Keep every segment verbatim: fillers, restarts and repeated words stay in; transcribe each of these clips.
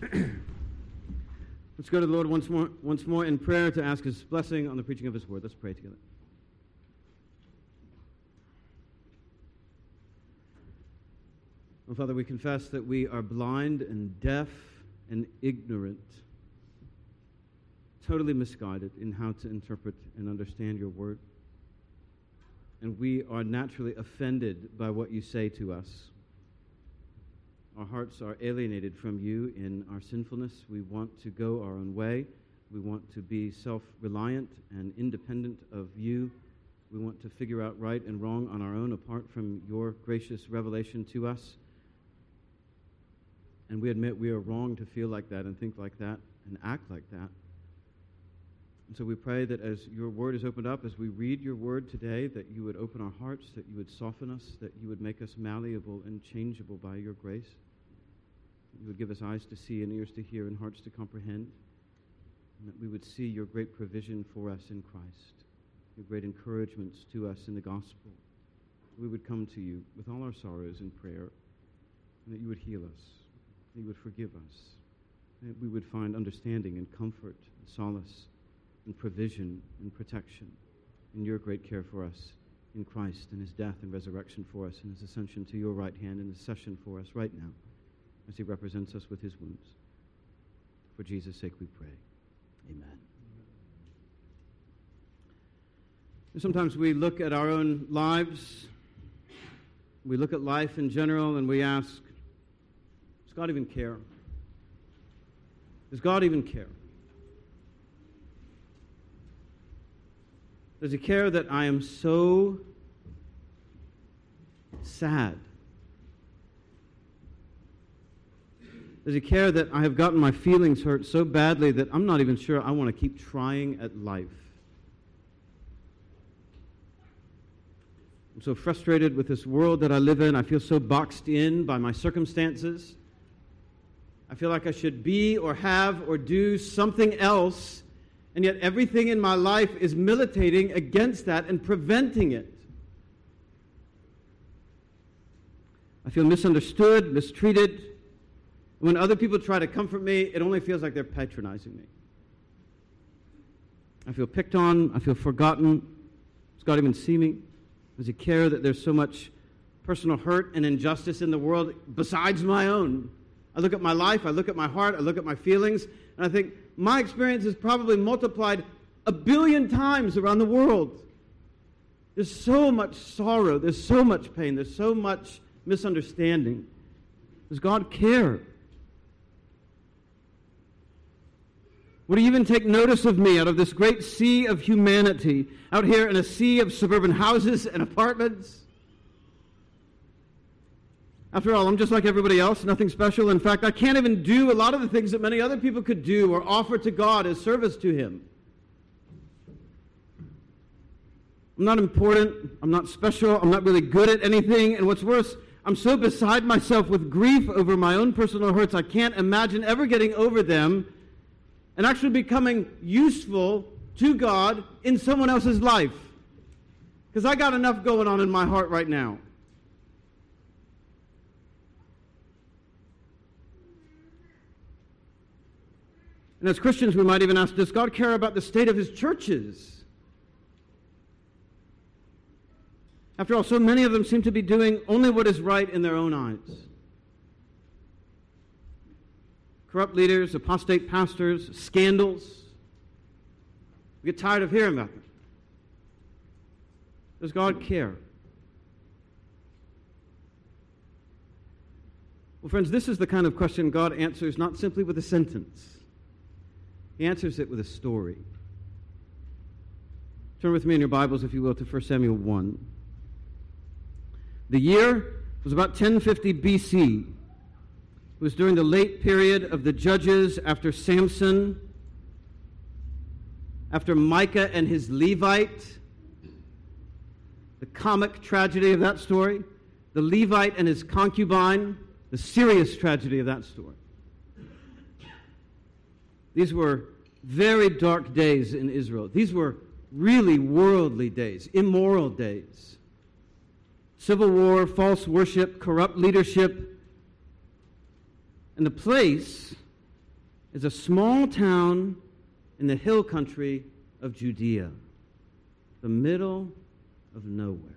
Let's go to the Lord once more, once more in prayer to ask His blessing on the preaching of His word. Let's pray together. Oh, Father, we confess that we are blind and deaf and ignorant, totally misguided in how to interpret and understand your word. And we are naturally offended by what you say to us. Our hearts are alienated from you in our sinfulness. We want to go our own way. We want to be self-reliant and independent of you. We want to figure out right and wrong on our own apart from your gracious revelation to us. And we admit we are wrong to feel like that and think like that and act like that. And so we pray that as your word is opened up, as we read your word today, that you would open our hearts, that you would soften us, that you would make us malleable and changeable by your grace. You would give us eyes to see and ears to hear and hearts to comprehend. And that we would see your great provision for us in Christ, your great encouragements to us in the gospel. We would come to you with all our sorrows in prayer, and that you would heal us, that you would forgive us, that we would find understanding and comfort and solace and provision and protection in your great care for us in Christ and his death and resurrection for us and his ascension to your right hand and his session for us right now as he represents us with his wounds. For Jesus' sake we pray. Amen. And sometimes we look at our own lives, we look at life in general, and we ask, does God even care? Does God even care? Does he care that I am so sad? Does he care that I have gotten my feelings hurt so badly that I'm not even sure I want to keep trying at life? I'm so frustrated with this world that I live in. I feel so boxed in by my circumstances. I feel like I should be or have or do something else, and yet everything in my life is militating against that and preventing it. I feel misunderstood, mistreated. When other people try to comfort me, it only feels like they're patronizing me. I feel picked on. I feel forgotten. Does God even see me? Does he care that there's so much personal hurt and injustice in the world besides my own? I look at my life, I look at my heart, I look at my feelings, and I think my experience is probably multiplied a billion times around the world. There's so much sorrow, there's so much pain, there's so much misunderstanding. Does God care? Would he even take notice of me out of this great sea of humanity, out here in a sea of suburban houses and apartments? After all, I'm just like everybody else, nothing special. In fact, I can't even do a lot of the things that many other people could do or offer to God as service to him. I'm not important, I'm not special, I'm not really good at anything, and what's worse, I'm so beside myself with grief over my own personal hurts, I can't imagine ever getting over them and actually becoming useful to God in someone else's life. Because I got enough going on in my heart right now. And as Christians, we might even ask, does God care about the state of his churches? After all, so many of them seem to be doing only what is right in their own eyes. Corrupt leaders, apostate pastors, scandals. We get tired of hearing about them. Does God care? Well, friends, this is the kind of question God answers not simply with a sentence. He answers it with a story. Turn with me in your Bibles, if you will, to First Samuel one. The year was about ten fifty B C. It was during the late period of the judges after Samson, after Micah and his Levite, the comic tragedy of that story, the Levite and his concubine, the serious tragedy of that story. These were very dark days in Israel. These were really worldly days, immoral days. Civil war, false worship, corrupt leadership. And the place is a small town in the hill country of Judea, the middle of nowhere.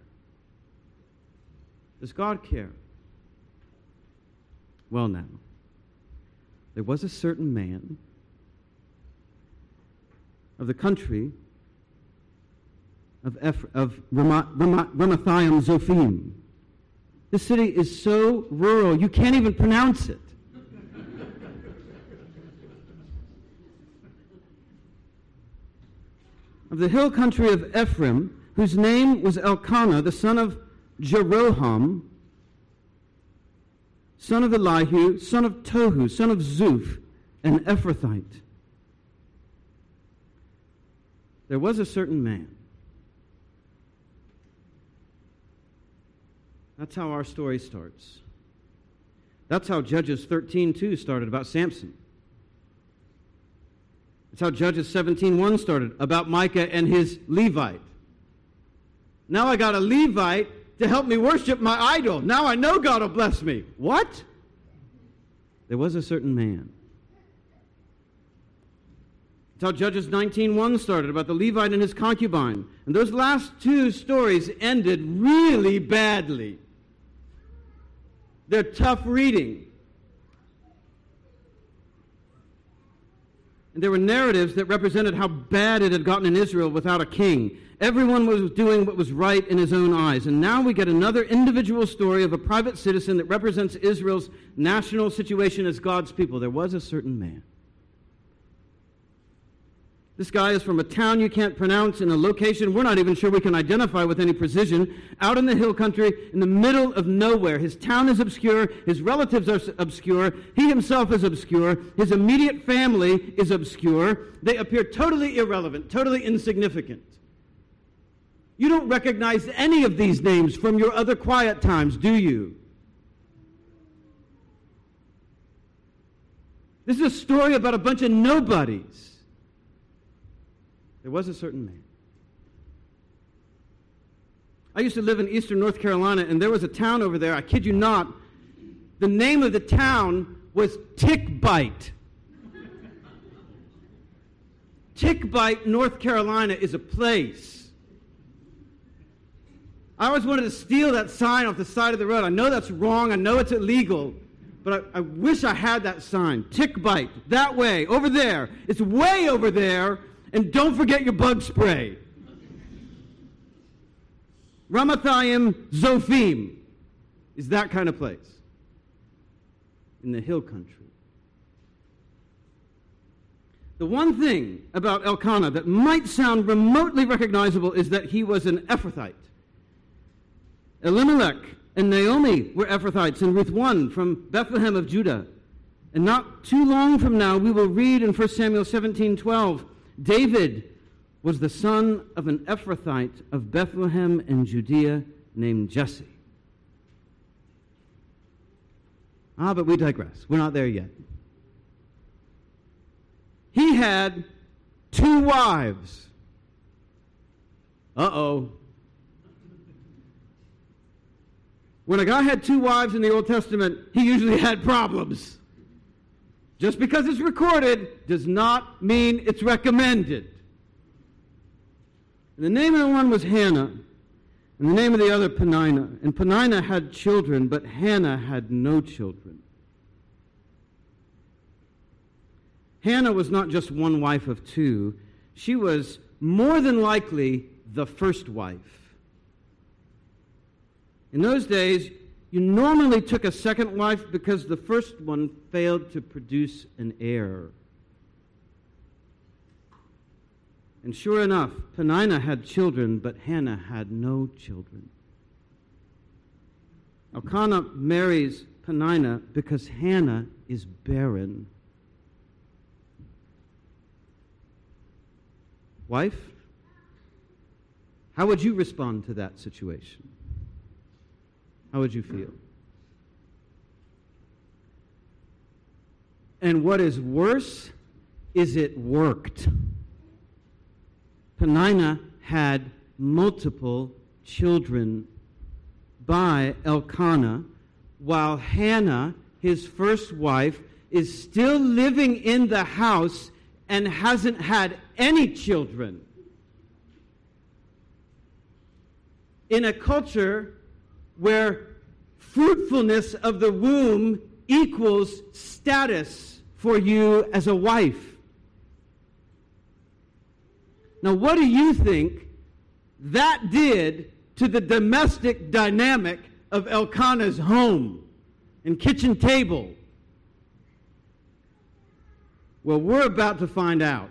Does God care? Well, now, there was a certain man of the country of, Eph- of Ram- Ram- Ramathaim Zophim. This city is so rural, you can't even pronounce it. Of the hill country of Ephraim, whose name was Elkanah, the son of Jeroham, son of Elihu, son of Tohu, son of Zuph, an Ephrathite. There was a certain man. That's how our story starts. That's how Judges thirteen two started about Samson. That's how Judges seventeen one started about Micah and his Levite. Now I got a Levite to help me worship my idol. Now I know God will bless me. What? There was a certain man. That's how Judges nineteen one started about the Levite and his concubine. And those last two stories ended really badly. They're tough reading. And there were narratives that represented how bad it had gotten in Israel without a king. Everyone was doing what was right in his own eyes. And now we get another individual story of a private citizen that represents Israel's national situation as God's people. There was a certain man. This guy is from a town you can't pronounce in a location we're not even sure we can identify with any precision, out in the hill country, in the middle of nowhere. His town is obscure. His relatives are obscure. He himself is obscure. His immediate family is obscure. They appear totally irrelevant, totally insignificant. You don't recognize any of these names from your other quiet times, do you? This is a story about a bunch of nobodies. There was a certain man. I used to live in eastern North Carolina, and there was a town over there, I kid you not, the name of the town was Tickbite. Tickbite, North Carolina is a place. I always wanted to steal that sign off the side of the road. I know that's wrong, I know it's illegal, but I, I wish I had that sign. Tickbite, that way, over there. It's way over there. And don't forget your bug spray. Ramathaim Zophim is that kind of place in the hill country. The one thing about Elkanah that might sound remotely recognizable is that he was an Ephrathite. Elimelech and Naomi were Ephrathites in Ruth one from Bethlehem of Judah. And not too long from now, we will read in First Samuel seventeen twelve, David was the son of an Ephrathite of Bethlehem in Judea named Jesse. Ah, but we digress. We're not there yet. He had two wives. Uh-oh. When a guy had two wives in the Old Testament, he usually had problems. Just because it's recorded does not mean it's recommended. And the name of the one was Hannah, and the name of the other Peninnah. And Peninnah had children, but Hannah had no children. Hannah was not just one wife of two. She was more than likely the first wife. In those days, you normally took a second wife because the first one failed to produce an heir. And sure enough, Peninnah had children, but Hannah had no children. Elkanah marries Peninnah because Hannah is barren. Wife, how would you respond to that situation? How would you feel? And what is worse is it worked. Peninnah had multiple children by Elkanah, while Hannah, his first wife, is still living in the house and hasn't had any children. In a culture where fruitfulness of the womb equals status for you as a wife. Now, what do you think that did to the domestic dynamic of Elkanah's home and kitchen table? Well, we're about to find out.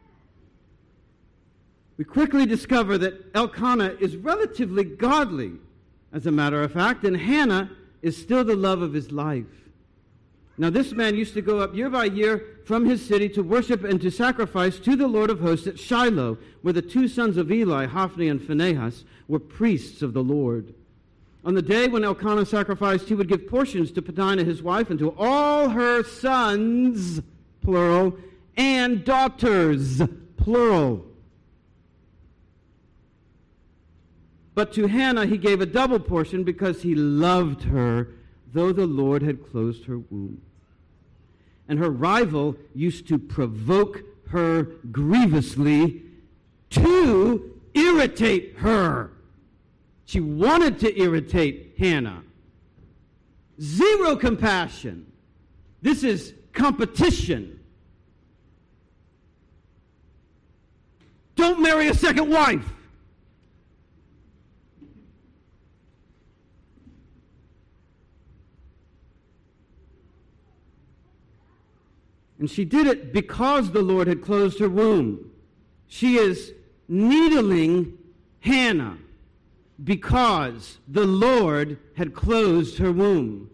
We quickly discover that Elkanah is relatively godly, as a matter of fact, and Hannah is still the love of his life. Now, this man used to go up year by year from his city to worship and to sacrifice to the Lord of hosts at Shiloh, where the two sons of Eli, Hophni and Phinehas, were priests of the Lord. On the day when Elkanah sacrificed, he would give portions to Peninnah his wife and to all her sons, plural, and daughters, plural. But to Hannah he gave a double portion because he loved her, though the Lord had closed her womb. And her rival used to provoke her grievously to irritate her. She wanted to irritate Hannah. Zero compassion. This is competition. Don't marry a second wife. And she did it because the Lord had closed her womb. She is needling Hannah because the Lord had closed her womb.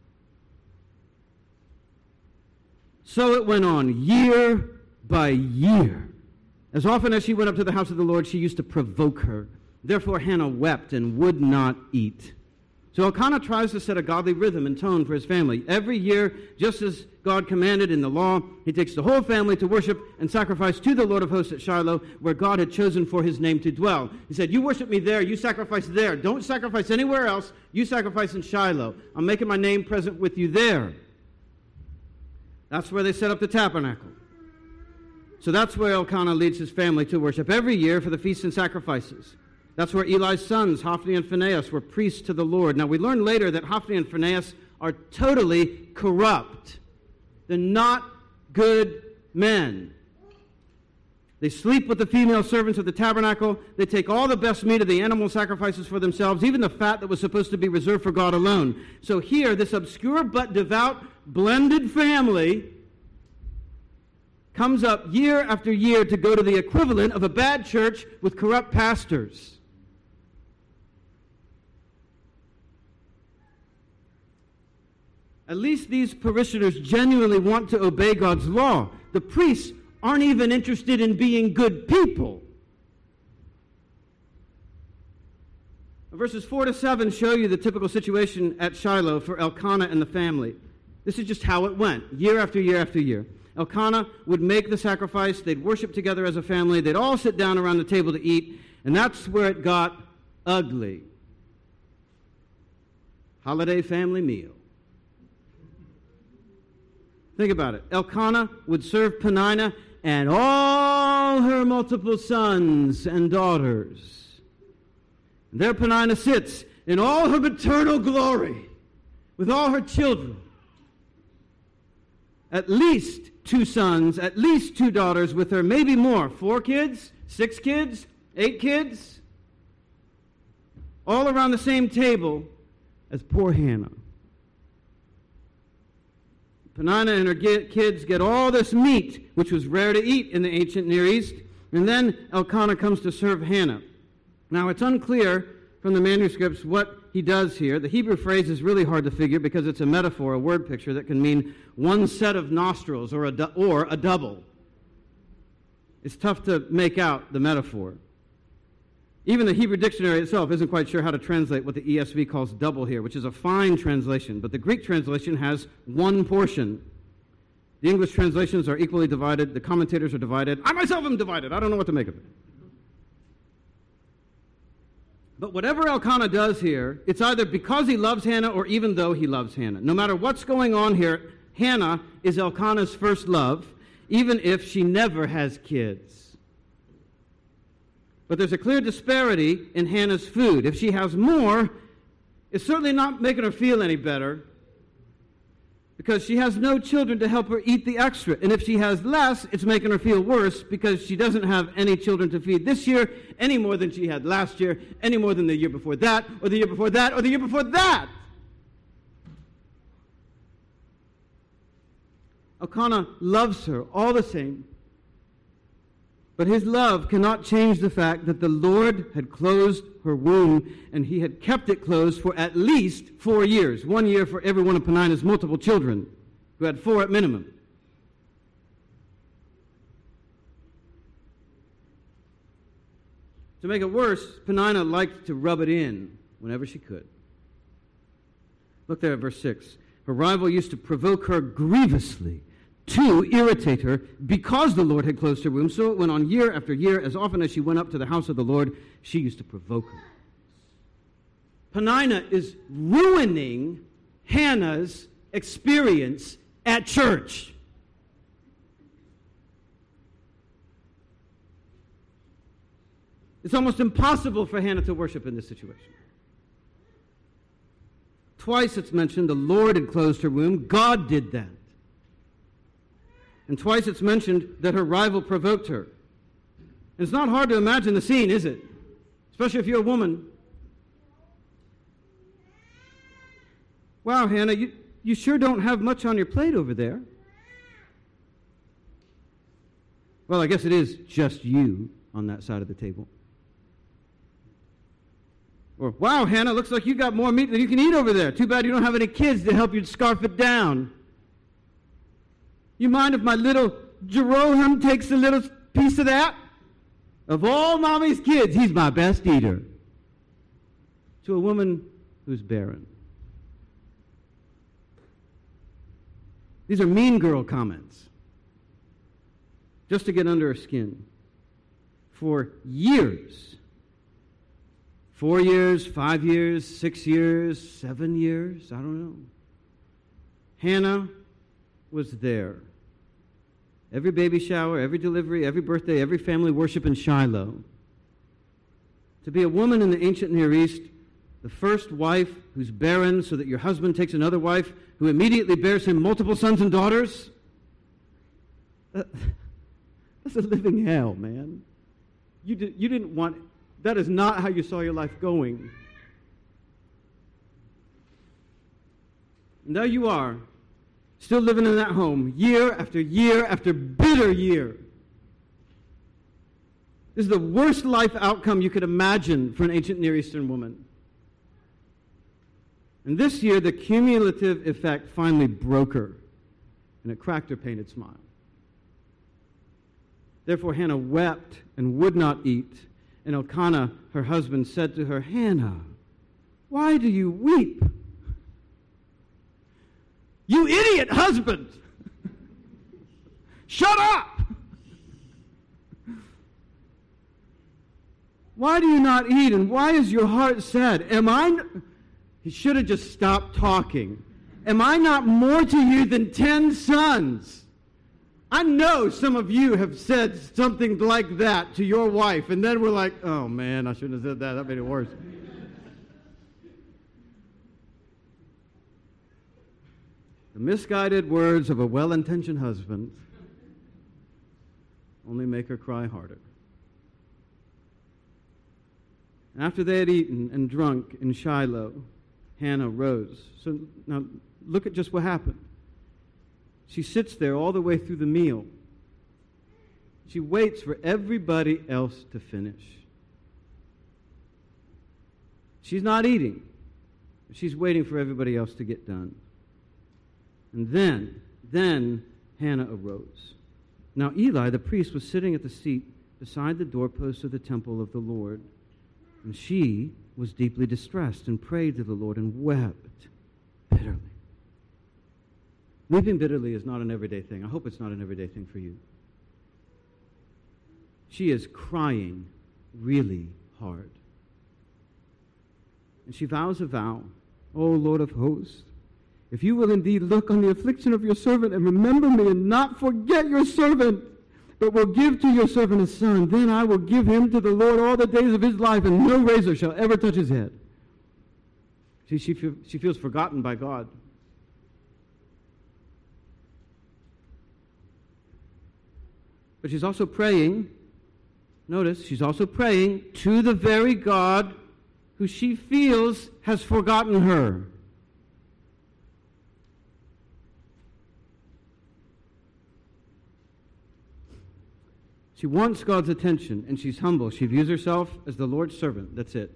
So it went on year by year. As often as she went up to the house of the Lord, she used to provoke her. Therefore Hannah wept and would not eat. So Elkanah tries to set a godly rhythm and tone for his family. Every year, just as God commanded in the law, he takes the whole family to worship and sacrifice to the Lord of hosts at Shiloh, where God had chosen for his name to dwell. He said, you worship me there, you sacrifice there. Don't sacrifice anywhere else. You sacrifice in Shiloh. I'm making my name present with you there. That's where they set up the tabernacle. So that's where Elkanah leads his family to worship every year for the feasts and sacrifices. That's where Eli's sons, Hophni and Phinehas, were priests to the Lord. Now, we learn later that Hophni and Phinehas are totally corrupt. They're not good men. They sleep with the female servants of the tabernacle. They take all the best meat of the animal sacrifices for themselves, even the fat that was supposed to be reserved for God alone. So here, this obscure but devout blended family comes up year after year to go to the equivalent of a bad church with corrupt pastors. At least these parishioners genuinely want to obey God's law. The priests aren't even interested in being good people. Verses four to seven show you the typical situation at Shiloh for Elkanah and the family. This is just how it went, year after year after year. Elkanah would make the sacrifice. They'd worship together as a family. They'd all sit down around the table to eat, and that's where it got ugly. Holiday family meal. Think about it. Elkanah would serve Peninnah and all her multiple sons and daughters. And there Peninnah sits in all her maternal glory with all her children. At least two sons, at least two daughters with her, maybe more. Four kids, six kids, eight kids. All around the same table as poor Hannah. Peninnah and her kids get all this meat, which was rare to eat in the ancient Near East, and then Elkanah comes to serve Hannah. Now, it's unclear from the manuscripts what he does here. The Hebrew phrase is really hard to figure because it's a metaphor, a word picture that can mean one set of nostrils or a, du- or a double. It's tough to make out the metaphor. Even the Hebrew dictionary itself isn't quite sure how to translate what the E S V calls double here, which is a fine translation, but the Greek translation has one portion. The English translations are equally divided. The commentators are divided. I myself am divided. I don't know what to make of it. But whatever Elkanah does here, it's either because he loves Hannah or even though he loves Hannah. No matter what's going on here, Hannah is Elkanah's first love, even if she never has kids. But there's a clear disparity in Hannah's food. If she has more, it's certainly not making her feel any better, because she has no children to help her eat the extra. And if she has less, it's making her feel worse because she doesn't have any children to feed this year, any more than she had last year, any more than the year before that, or the year before that, or the year before that. Elkanah loves her all the same, but his love cannot change the fact that the Lord had closed her womb, and he had kept it closed for at least four years. One year for every one of Peninnah's multiple children, who had four at minimum. To make it worse, Peninnah liked to rub it in whenever she could. Look there at verse six. Her rival used to provoke her grievously, to irritate her, because the Lord had closed her womb. So it went on year after year. As often as she went up to the house of the Lord, she used to provoke her. Peninnah is ruining Hannah's experience at church. It's almost impossible for Hannah to worship in this situation. Twice it's mentioned the Lord had closed her womb. God did that. And twice it's mentioned that her rival provoked her. And it's not hard to imagine the scene, is it? Especially if you're a woman. Wow, Hannah, you, you sure don't have much on your plate over there. Well, I guess it is just you on that side of the table. Or, wow, Hannah, looks like you got more meat than you can eat over there. Too bad you don't have any kids to help you scarf it down. You mind if my little Jeroham takes a little piece of that? Of all mommy's kids, he's my best eater. To a woman who's barren. These are mean girl comments. Just to get under her skin. For years. Four years, five years, six years, seven years, I don't know. Hannah was there. Every baby shower, every delivery, every birthday, every family worship in Shiloh. To be a woman in the ancient Near East, the first wife who's barren so that your husband takes another wife who immediately bears him multiple sons and daughters, that, that's a living hell, man. You, did, you didn't want, that is not how you saw your life going. And there you are, still living in that home, year after year after bitter year. This is the worst life outcome you could imagine for an ancient Near Eastern woman. And this year, the cumulative effect finally broke her, and it cracked her painted smile. Therefore, Hannah wept and would not eat. And Elkanah, her husband, said to her, Hannah, why do you weep? You idiot husband! Shut up! Why do you not eat, and why is your heart sad? Am I... N- he should have just stopped talking. Am I not more to you than ten sons? I know some of you have said something like that to your wife, and then we're like, oh man, I shouldn't have said that. That made it worse. The misguided words of a well-intentioned husband only make her cry harder. After they had eaten and drunk in Shiloh, Hannah rose. So now look at just what happened. She sits there all the way through the meal. She waits for everybody else to finish. She's not eating. She's waiting for everybody else to get done. And then, then Hannah arose. Now Eli, the priest, was sitting at the seat beside the doorpost of the temple of the Lord. And she was deeply distressed and prayed to the Lord and wept bitterly. Weeping bitterly is not an everyday thing. I hope it's not an everyday thing for you. She is crying really hard. And she vows a vow. Oh, Lord of hosts, if you will indeed look on the affliction of your servant and remember me and not forget your servant, but will give to your servant a son, then I will give him to the Lord all the days of his life, and no razor shall ever touch his head. See, she, feel, she feels forgotten by God. But she's also praying, notice, she's also praying to the very God who she feels has forgotten her. She wants God's attention, and she's humble. She views herself as the Lord's servant. That's it.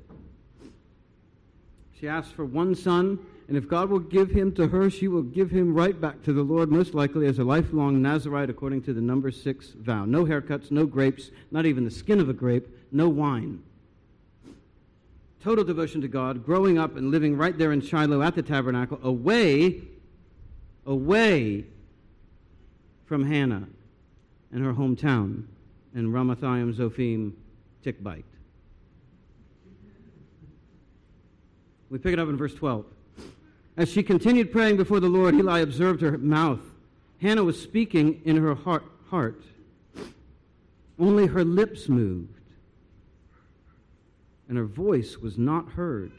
She asks for one son, and if God will give him to her, she will give him right back to the Lord, most likely as a lifelong Nazirite according to the number six vow. No haircuts, no grapes, not even the skin of a grape, no wine. Total devotion to God, growing up and living right there in Shiloh at the tabernacle, away, away from Hannah and her hometown in Ramathaim Zophim Tikbite. We pick it up in verse twelve. As she continued praying before the Lord, Eli observed her mouth. Hannah was speaking in her heart. heart. Only her lips moved, and her voice was not heard.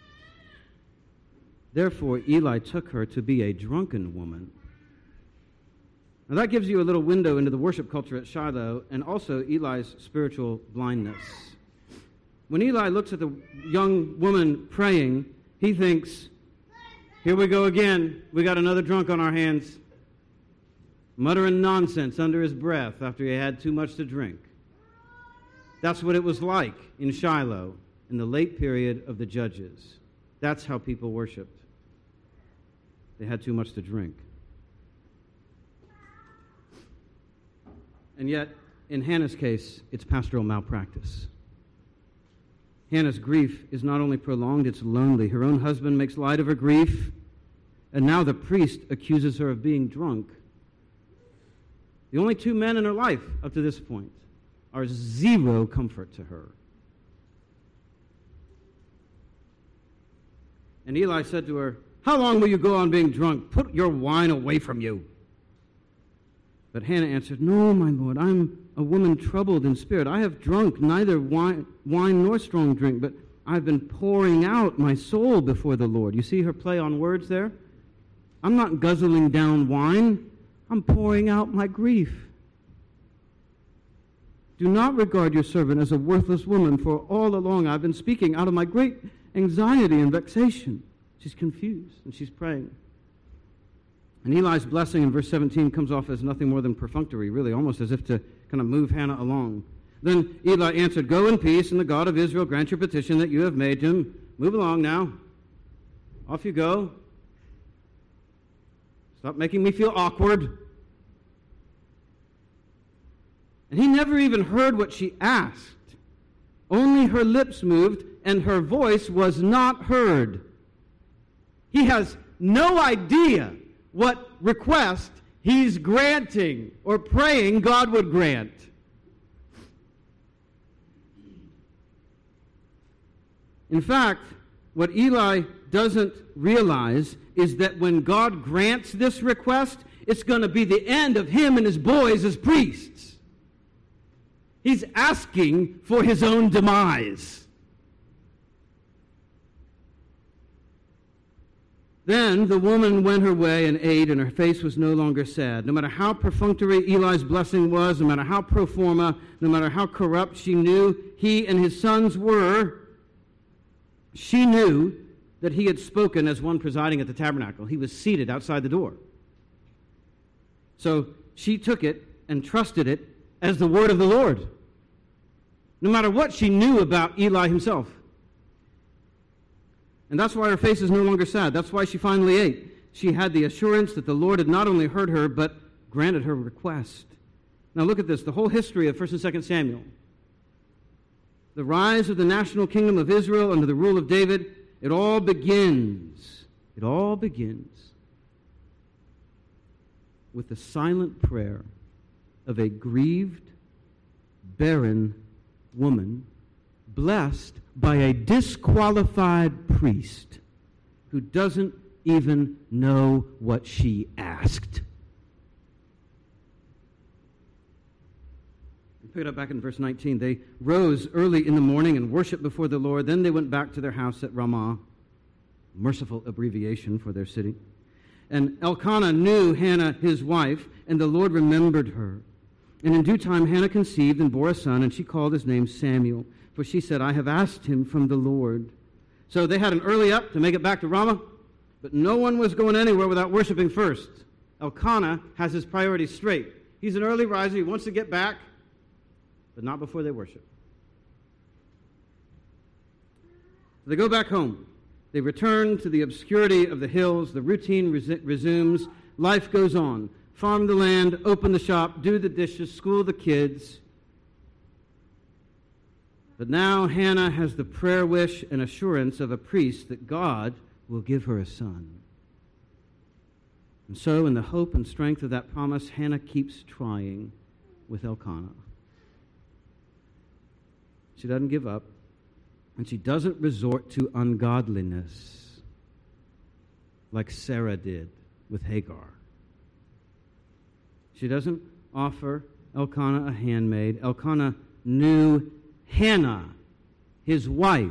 Therefore, Eli took her to be a drunken woman. Now that gives you a little window into the worship culture at Shiloh and also Eli's spiritual blindness. When Eli looks at the young woman praying, he thinks, here we go again. We got another drunk on our hands, muttering nonsense under his breath after he had too much to drink. That's what it was like in Shiloh in the late period of the Judges. That's how people worshiped. They had too much to drink. And yet, in Hannah's case, it's pastoral malpractice. Hannah's grief is not only prolonged, it's lonely. Her own husband makes light of her grief, and now the priest accuses her of being drunk. The only two men in her life up to this point are zero comfort to her. And Eli said to her, how long will you go on being drunk? Put your wine away from you. But Hannah answered, no, my Lord, I'm a woman troubled in spirit. I have drunk neither wine, wine nor strong drink, but I've been pouring out my soul before the Lord. You see her play on words there? I'm not guzzling down wine. I'm pouring out my grief. Do not regard your servant as a worthless woman, for all along I've been speaking out of my great anxiety and vexation. She's confused, and she's praying. And Eli's blessing in verse seventeen comes off as nothing more than perfunctory, really, almost as if to kind of move Hannah along. Then Eli answered, go in peace, and the God of Israel grant your petition that you have made to him. Move along now. Off you go. Stop making me feel awkward. And he never even heard what she asked. Only her lips moved, and her voice was not heard. He has no idea what request he's granting or praying God would grant. In fact, what Eli doesn't realize is that when God grants this request, it's going to be the end of him and his boys as priests. He's asking for his own demise. Then the woman went her way and ate, and her face was no longer sad. No matter how perfunctory Eli's blessing was, no matter how pro forma, no matter how corrupt she knew he and his sons were, she knew that he had spoken as one presiding at the tabernacle. He was seated outside the door. So she took it and trusted it as the word of the Lord, no matter what she knew about Eli himself. And that's why her face is no longer sad. That's why she finally ate. She had the assurance that the Lord had not only heard her, but granted her request. Now look at this, the whole history of First and Second Samuel. The rise of the national kingdom of Israel under the rule of David, it all begins, it all begins with the silent prayer of a grieved, barren woman blessed by a disqualified priest who doesn't even know what she asked. Pick it up back in verse nineteen. They rose early in the morning and worshiped before the Lord. Then they went back to their house at Ramah, merciful abbreviation for their city. And Elkanah knew Hannah, his wife, and the Lord remembered her. And in due time Hannah conceived and bore a son, and she called his name Samuel, for she said, I have asked him from the Lord. So they had an early up to make it back to Ramah, but no one was going anywhere without worshiping first. Elkanah has his priorities straight. He's an early riser. He wants to get back, but not before they worship. So they go back home. They return to the obscurity of the hills. The routine res- resumes. Life goes on. Farm the land, open the shop, do the dishes, school the kids. But now Hannah has the prayer wish and assurance of a priest that God will give her a son. And so, in the hope and strength of that promise, Hannah keeps trying with Elkanah. She doesn't give up, and she doesn't resort to ungodliness like Sarah did with Hagar. She doesn't offer Elkanah a handmaid. Elkanah knew Hannah, his wife.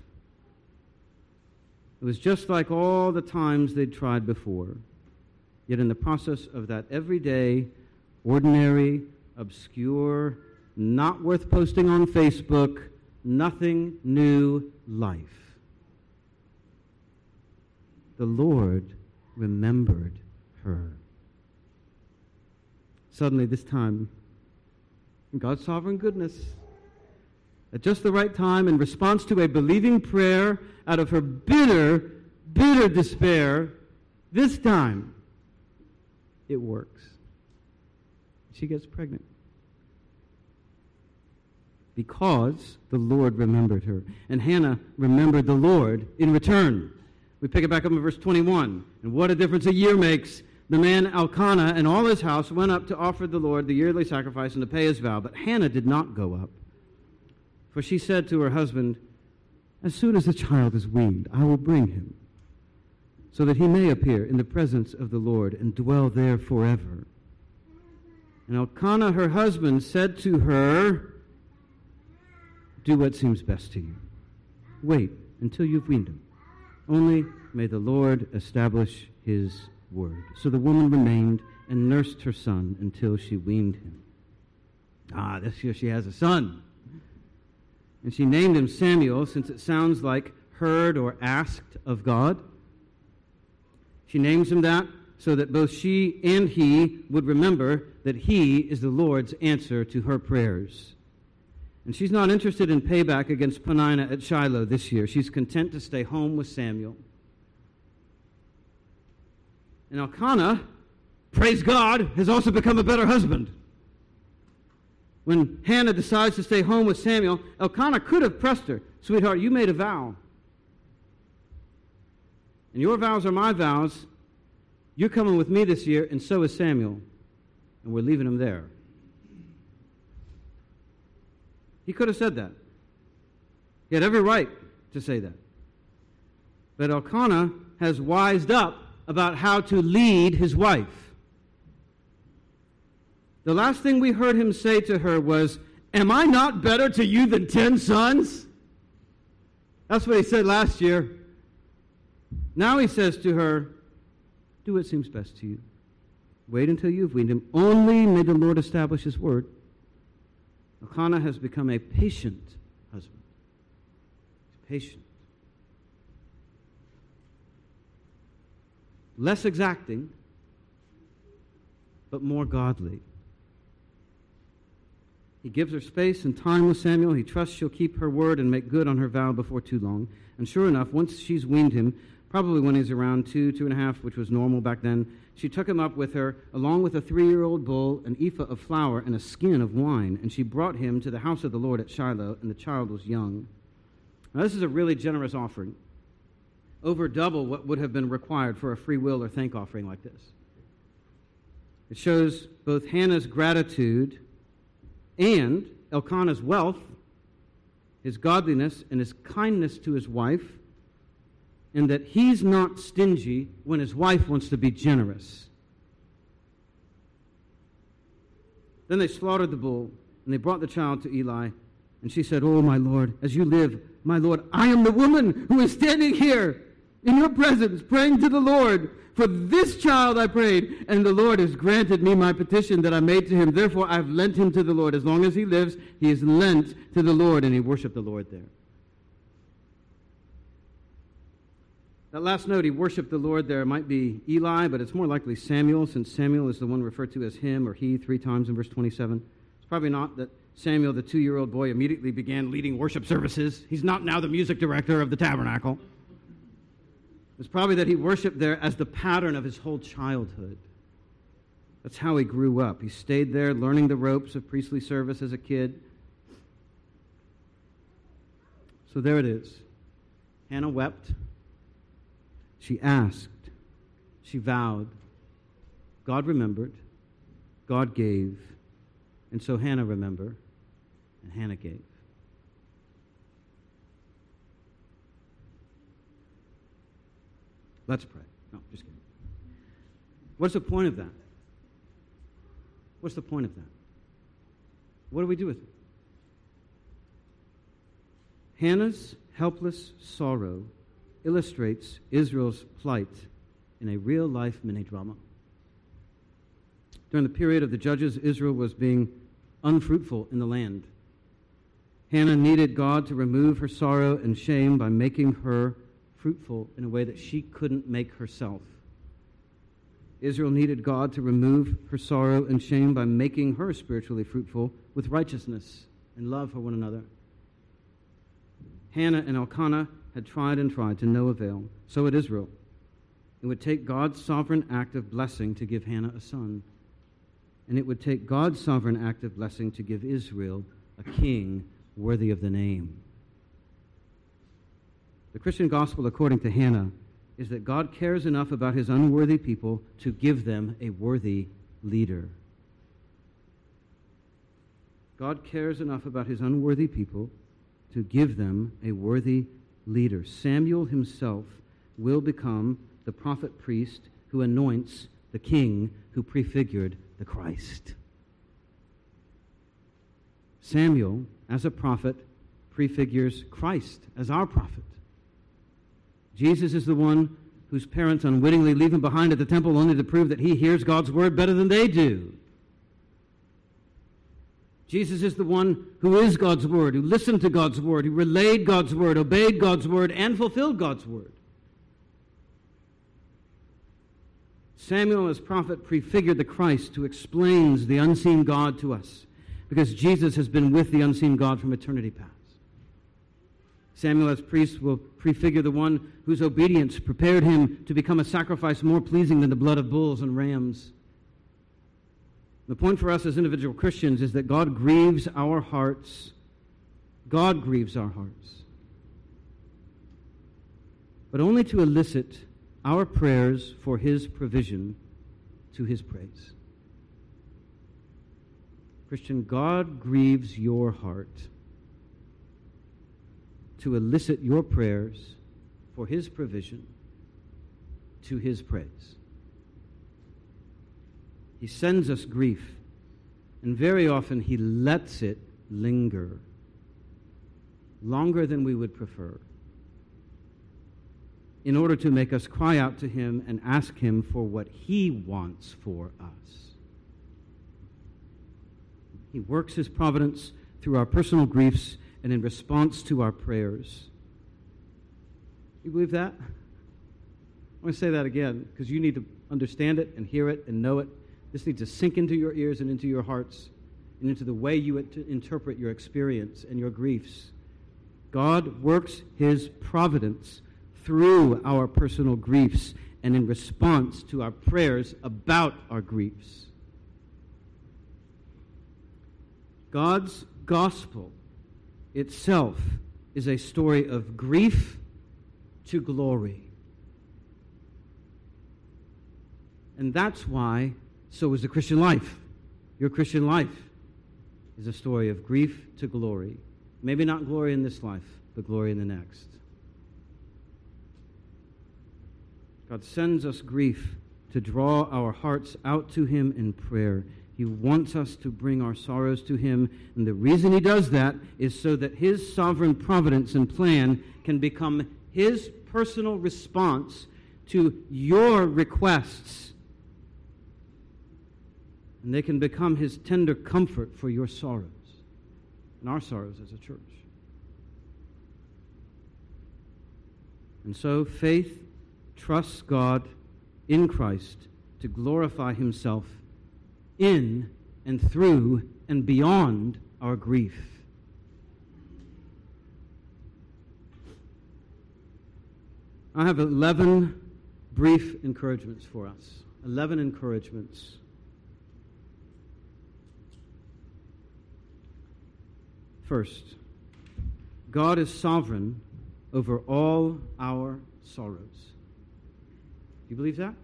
It was just like all the times they'd tried before. Yet in the process of that everyday, ordinary, obscure, not worth posting on Facebook, nothing new life, the Lord remembered her. Suddenly, this time, in God's sovereign goodness, at just the right time, in response to a believing prayer out of her bitter, bitter despair, this time, it works. She gets pregnant. Because the Lord remembered her. And Hannah remembered the Lord in return. We pick it back up in verse twenty-one. And what a difference a year makes. The man Elkanah and all his house went up to offer the Lord the yearly sacrifice and to pay his vow. But Hannah did not go up. For she said to her husband, as soon as the child is weaned, I will bring him, so that he may appear in the presence of the Lord and dwell there forever. And Elkanah, her husband, said to her, do what seems best to you. Wait until you've weaned him. Only may the Lord establish his word. So the woman remained and nursed her son until she weaned him. Ah, this year she has a son. And she named him Samuel, since it sounds like heard or asked of God. She names him that so that both she and he would remember that he is the Lord's answer to her prayers. And she's not interested in payback against Peninnah at Shiloh this year. She's content to stay home with Samuel. And Elkanah, praise God, has also become a better husband. When Hannah decides to stay home with Samuel, Elkanah could have pressed her, sweetheart, you made a vow. And your vows are my vows. You're coming with me this year, and so is Samuel. And we're leaving him there. He could have said that. He had every right to say that. But Elkanah has wised up about how to lead his wife. The last thing we heard him say to her was, am I not better to you than ten sons? That's what he said last year. Now he says to her, do what seems best to you. Wait until you've weaned him. Only may the Lord establish his word. Elkanah has become a patient husband. He's patient. Less exacting, but more godly. He gives her space and time with Samuel. He trusts she'll keep her word and make good on her vow before too long. And sure enough, once she's weaned him, probably when he's around two, two and a half, which was normal back then, she took him up with her, along with a three-year-old bull, an ephah of flour, and a skin of wine. And she brought him to the house of the Lord at Shiloh, and the child was young. Now, this is a really generous offering. Over double what would have been required for a free will or thank offering like this. It shows both Hannah's gratitude and Elkanah's wealth, his godliness, and his kindness to his wife. and that he's not stingy when his wife wants to be generous. Then they slaughtered the bull, and they brought the child to Eli. And she said, "Oh, my Lord, as you live, my Lord, I am the woman who is standing here in your presence, praying to the Lord. For this child I prayed, and the Lord has granted me my petition that I made to him. Therefore I've lent him to the Lord. As long as he lives, he is lent to the Lord." And he worshiped the Lord there. That last note, he worshiped the Lord there, might be Eli, but it's more likely Samuel, since Samuel is the one referred to as him or he three times in verse twenty-seven. It's probably not that Samuel, the two-year-old boy, immediately began leading worship services. He's not now the music director of the tabernacle. It's probably that he worshiped there as the pattern of his whole childhood. That's how he grew up. He stayed there learning the ropes of priestly service as a kid. So there it is. Hannah wept. She asked. She vowed. God remembered. God gave. And so Hannah remembered, and Hannah gave. Let's pray. No, just kidding. What's the point of that? What's the point of that? What do we do with it? Hannah's helpless sorrow illustrates Israel's plight in a real-life mini-drama. During the period of the judges, Israel was being unfruitful in the land. Hannah needed God to remove her sorrow and shame by making her fruitful in a way that she couldn't make herself. Israel needed God to remove her sorrow and shame by making her spiritually fruitful with righteousness and love for one another. Hannah and Elkanah had tried and tried to no avail. So had Israel. It would take God's sovereign act of blessing to give Hannah a son. And it would take God's sovereign act of blessing to give Israel a king worthy of the name. The Christian gospel, according to Hannah, is that God cares enough about his unworthy people to give them a worthy leader. God cares enough about his unworthy people to give them a worthy leader. Samuel himself will become the prophet priest who anoints the king who prefigured the Christ. Samuel, as a prophet, prefigures Christ as our prophet. Jesus is the one whose parents unwittingly leave him behind at the temple only to prove that he hears God's word better than they do. Jesus is the one who is God's word, who listened to God's word, who relayed God's word, obeyed God's word, and fulfilled God's word. Samuel, as prophet, prefigured the Christ who explains the unseen God to us, because Jesus has been with the unseen God from eternity past. Samuel, as priest, will prefigure the one whose obedience prepared him to become a sacrifice more pleasing than the blood of bulls and rams. The point for us as individual Christians is that God grieves our hearts. God grieves our hearts. But only to elicit our prayers for his provision to his praise. Christian, God grieves your heart to elicit your prayers for his provision to his praise. He sends us grief, and very often he lets it linger longer than we would prefer in order to make us cry out to him and ask him for what he wants for us. He works his providence through our personal griefs and in response to our prayers. You believe that? I want to say that again because you need to understand it and hear it and know it. This needs to sink into your ears and into your hearts and into the way you interpret your experience and your griefs. God works his providence through our personal griefs and in response to our prayers about our griefs. God's gospel itself is a story of grief to glory. And that's why so is the Christian life. Your Christian life is a story of grief to glory. Maybe not glory in this life, but glory in the next. God sends us grief to draw our hearts out to him in prayer. He wants us to bring our sorrows to him, and the reason he does that is so that his sovereign providence and plan can become his personal response to your requests, and they can become his tender comfort for your sorrows and our sorrows as a church. And so faith trusts God in Christ to glorify himself in and through and beyond our grief. I have eleven brief encouragements for us. Eleven encouragements. First, God is sovereign over all our sorrows. Do you believe that?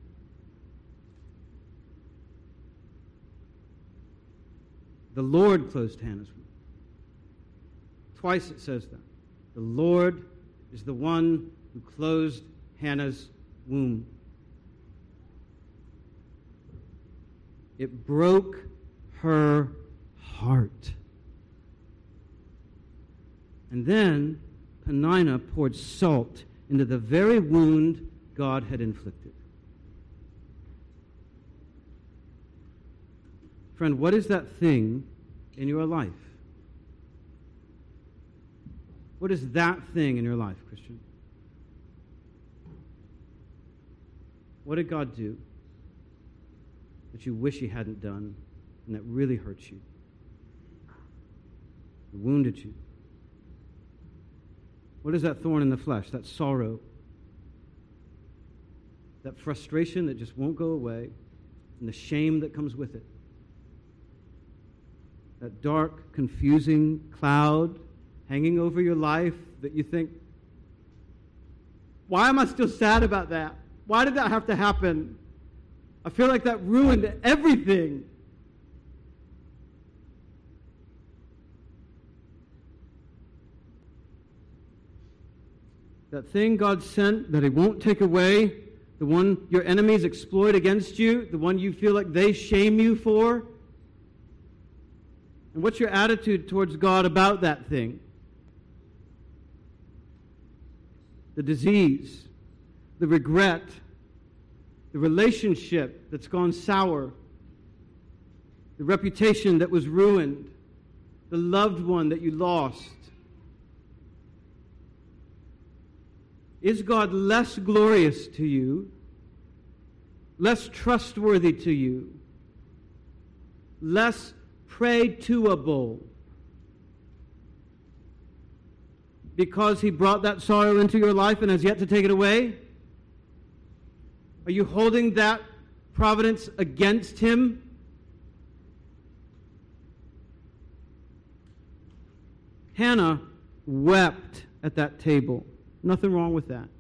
The Lord closed Hannah's womb. Twice it says that. The Lord is the one who closed Hannah's womb. It broke her heart. And then Peninnah poured salt into the very wound God had inflicted. Friend, what is that thing in your life? What is that thing in your life, Christian? What did God do that you wish he hadn't done and that really hurts you? It wounded you. What is that thorn in the flesh, that sorrow, that frustration that just won't go away, and the shame that comes with it? That dark, confusing cloud hanging over your life that you think, why am I still sad about that? Why did that have to happen? I feel like that ruined everything. That thing God sent that he won't take away, the one your enemies exploit against you, the one you feel like they shame you for. And what's your attitude towards God about that thing? The disease, the regret, the relationship that's gone sour, the reputation that was ruined, the loved one that you lost. Is God less glorious to you, less trustworthy to you, less prayed to-able because he brought that sorrow into your life and has yet to take it away? Are you holding that providence against him? Hannah wept at that table. Nothing wrong with that.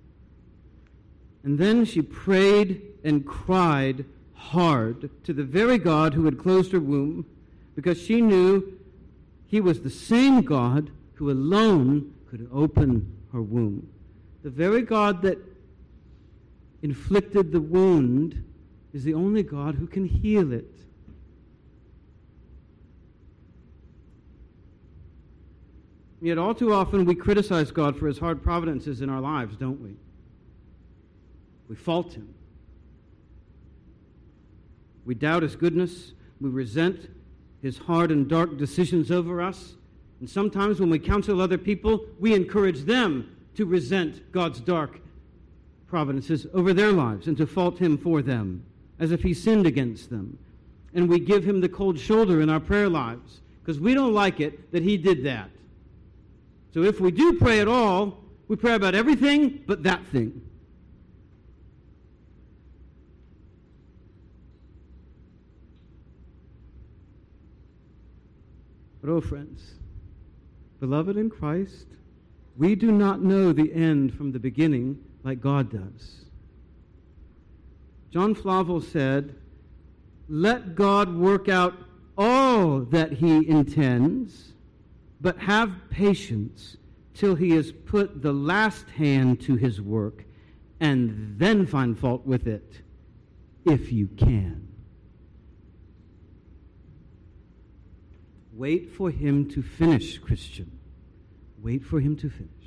And then she prayed and cried hard to the very God who had closed her womb, because she knew he was the same God who alone could open her womb. The very God that inflicted the wound is the only God who can heal it. Yet all too often we criticize God for his hard providences in our lives, don't we? We fault him. We doubt his goodness. We resent his hard and dark decisions over us. And sometimes when we counsel other people, we encourage them to resent God's dark providences over their lives and to fault him for them, as if he sinned against them. And we give him the cold shoulder in our prayer lives because we don't like it that he did that. So if we do pray at all, we pray about everything but that thing. But oh, friends, beloved in Christ, we do not know the end from the beginning like God does. John Flavel said, "Let God work out all that he intends, but have patience till he has put the last hand to his work, and then find fault with it, if you can. Wait for him to finish, Christian. Wait for him to finish.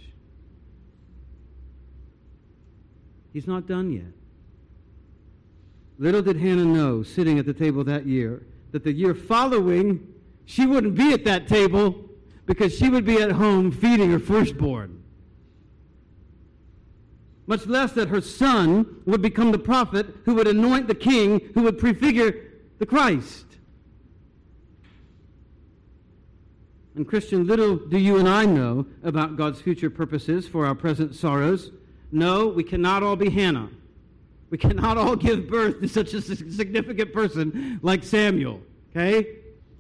He's not done yet. Little did Hannah know, sitting at the table that year, that the year following, she wouldn't be at that table because she would be at home feeding her firstborn. Much less that her son would become the prophet who would anoint the king who would prefigure the Christ. And Christian, little do you and I know about God's future purposes for our present sorrows. No, we cannot all be Hannah. We cannot all give birth to such a significant person like Samuel, okay?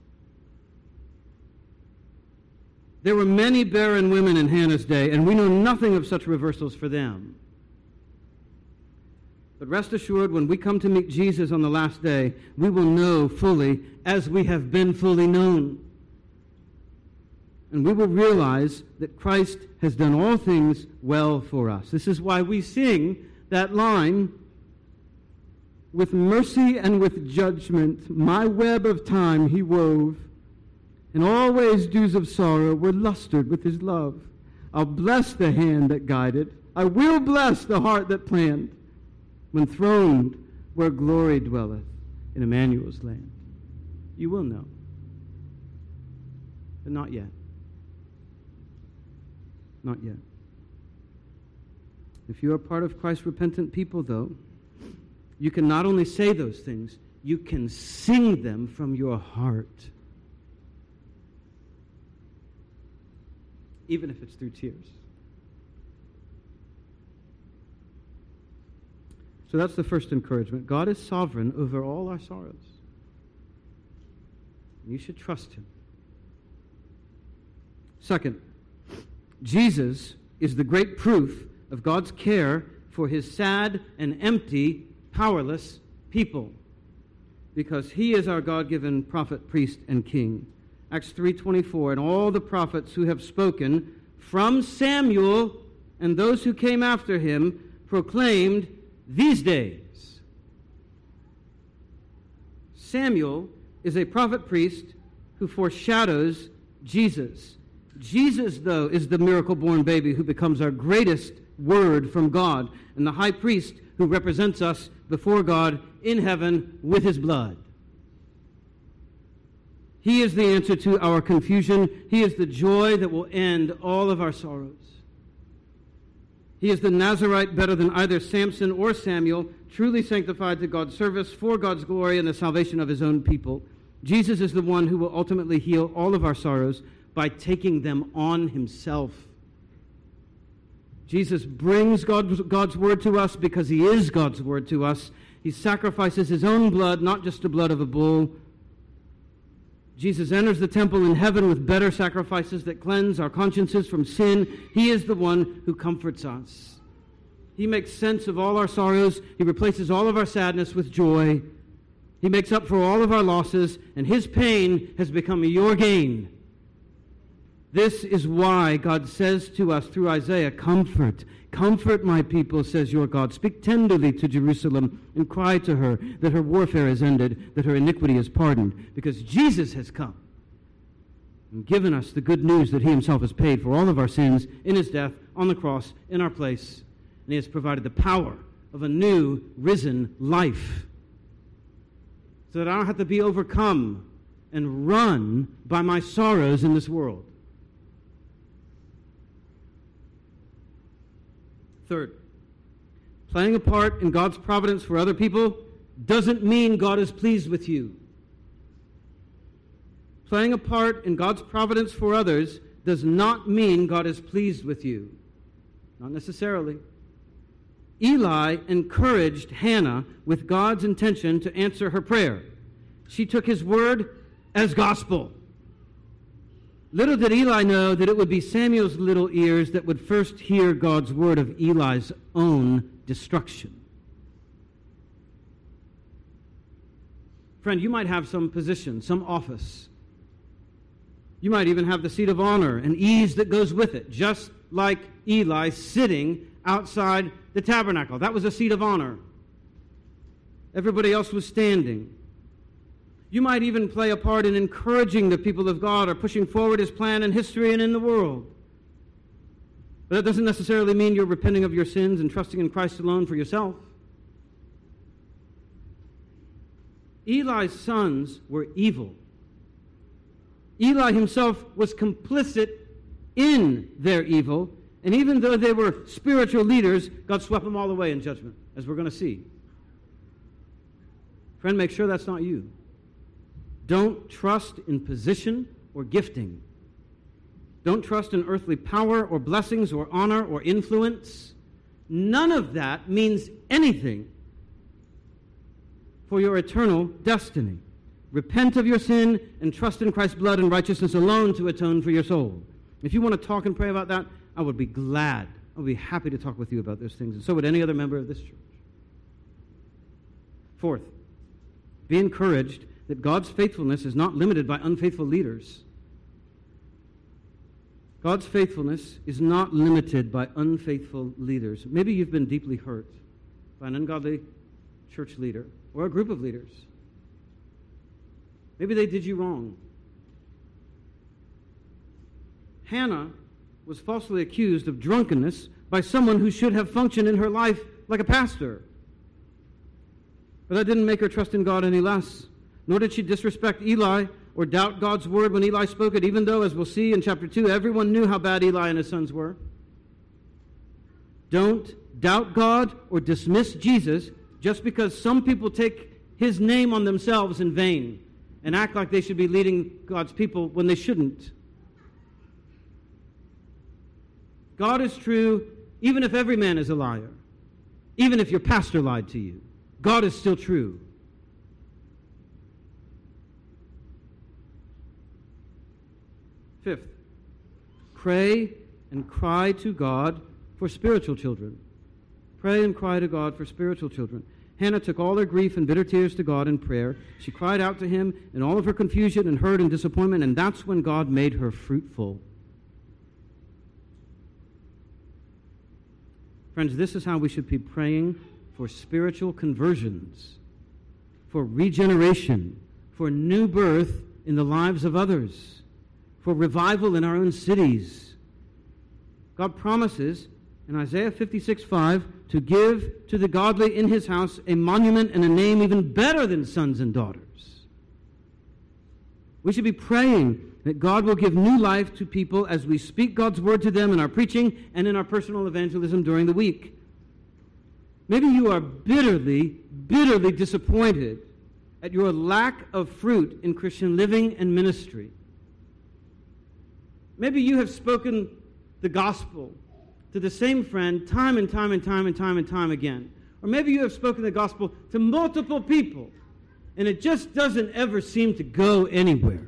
There were many barren women in Hannah's day, and we know nothing of such reversals for them. But rest assured, when we come to meet Jesus on the last day, we will know fully as we have been fully known. And we will realize that Christ has done all things well for us. This is why we sing that line, with mercy and with judgment, my web of time he wove, and always dews of sorrow were lustered with his love. I'll bless the hand that guided. I will bless the heart that planned, when throned where glory dwelleth in Emmanuel's land. You will know, but not yet. Not yet. If you are part of Christ's repentant people, though, you can not only say those things, you can sing them from your heart. Even if it's through tears. So that's the first encouragement. God is sovereign over all our sorrows. You should trust him. Second, Jesus is the great proof of God's care for his sad and empty, powerless people, because he is our God-given prophet, priest, and king. Acts three twenty-four, and all the prophets who have spoken from Samuel and those who came after him proclaimed these days. Samuel is a prophet priest who foreshadows Jesus. Jesus, though, is the miracle-born baby who becomes our greatest word from God, and the high priest who represents us before God in heaven with his blood. He is the answer to our confusion. He is the joy that will end all of our sorrows. He is the Nazarite better than either Samson or Samuel, truly sanctified to God's service for God's glory and the salvation of his own people. Jesus is the one who will ultimately heal all of our sorrows by taking them on himself. Jesus brings God's, God's word to us because he is God's word to us. He sacrifices his own blood, not just the blood of a bull. Jesus enters the temple in heaven with better sacrifices that cleanse our consciences from sin. He is the one who comforts us. He makes sense of all our sorrows. He replaces all of our sadness with joy. He makes up for all of our losses, and his pain has become your gain. This is why God says to us through Isaiah, comfort, comfort my people, says your God. Speak tenderly to Jerusalem and cry to her that her warfare is ended, that her iniquity is pardoned, because Jesus has come and given us the good news that he himself has paid for all of our sins in his death on the cross in our place, and he has provided the power of a new risen life so that I don't have to be overcome and run by my sorrows in this world. Third, playing a part in God's providence for other people doesn't mean God is pleased with you. Playing a part in God's providence for others does not mean God is pleased with you. Not necessarily. Eli encouraged Hannah with God's intention to answer her prayer. She took his word as gospel. Little did Eli know that it would be Samuel's little ears that would first hear God's word of Eli's own destruction. Friend, you might have some position, some office. You might even have the seat of honor and ease that goes with it, just like Eli sitting outside the tabernacle. That was a seat of honor. Everybody else was standing. You might even play a part in encouraging the people of God or pushing forward His plan in history and in the world. But that doesn't necessarily mean you're repenting of your sins and trusting in Christ alone for yourself. Eli's sons were evil. Eli himself was complicit in their evil, and even though they were spiritual leaders, God swept them all away in judgment, as we're going to see. Friend, make sure that's not you. Don't trust in position or gifting. Don't trust in earthly power or blessings or honor or influence. None of that means anything for your eternal destiny. Repent of your sin and trust in Christ's blood and righteousness alone to atone for your soul. If you want to talk and pray about that, I would be glad. I would be happy to talk with you about those things, and so would any other member of this church. Fourth, be encouraged that God's faithfulness is not limited by unfaithful leaders. God's faithfulness is not limited by unfaithful leaders. Maybe you've been deeply hurt by an ungodly church leader or a group of leaders. Maybe they did you wrong. Hannah was falsely accused of drunkenness by someone who should have functioned in her life like a pastor. But that didn't make her trust in God any less. Nor did she disrespect Eli or doubt God's word when Eli spoke it, even though, as we'll see in chapter two, everyone knew how bad Eli and his sons were. Don't doubt God or dismiss Jesus just because some people take His name on themselves in vain and act like they should be leading God's people when they shouldn't. God is true even if every man is a liar, even if your pastor lied to you. God is still true. Fifth, pray and cry to God for spiritual children. Pray and cry to God for spiritual children. Hannah took all her grief and bitter tears to God in prayer. She cried out to Him in all of her confusion and hurt and disappointment, and that's when God made her fruitful. Friends, this is how we should be praying for spiritual conversions, for regeneration, for new birth in the lives of others, for revival in our own cities. God promises in Isaiah fifty-six five to give to the godly in His house a monument and a name even better than sons and daughters. We should be praying that God will give new life to people as we speak God's word to them in our preaching and in our personal evangelism during the week. Maybe you are bitterly, bitterly disappointed at your lack of fruit in Christian living and ministry. Maybe you have spoken the gospel to the same friend time and time and time and time and time again. Or maybe you have spoken the gospel to multiple people, and it just doesn't ever seem to go anywhere.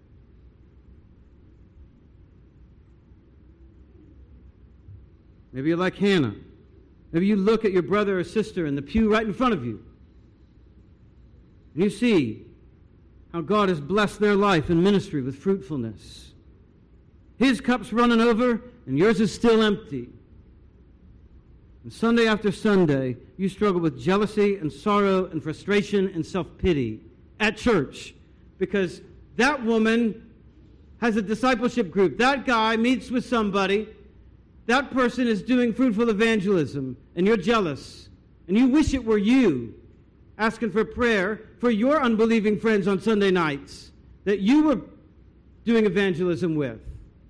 Maybe you're like Hannah. Maybe you look at your brother or sister in the pew right in front of you, and you see how God has blessed their life and ministry with fruitfulness. His cup's running over, and yours is still empty. And Sunday after Sunday, you struggle with jealousy and sorrow and frustration and self-pity at church because that woman has a discipleship group. That guy meets with somebody. That person is doing fruitful evangelism, and you're jealous. And you wish it were you asking for prayer for your unbelieving friends on Sunday nights that you were doing evangelism with.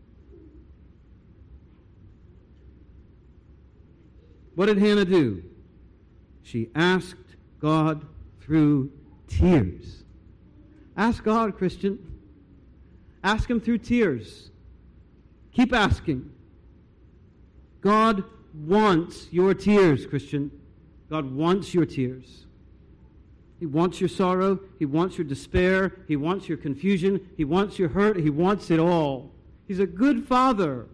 What did Hannah do? She asked God through tears. Ask God, Christian. Ask Him through tears. Keep asking. God wants your tears, Christian. God wants your tears. He wants your sorrow. He wants your despair. He wants your confusion. He wants your hurt. He wants it all. He's a good Father.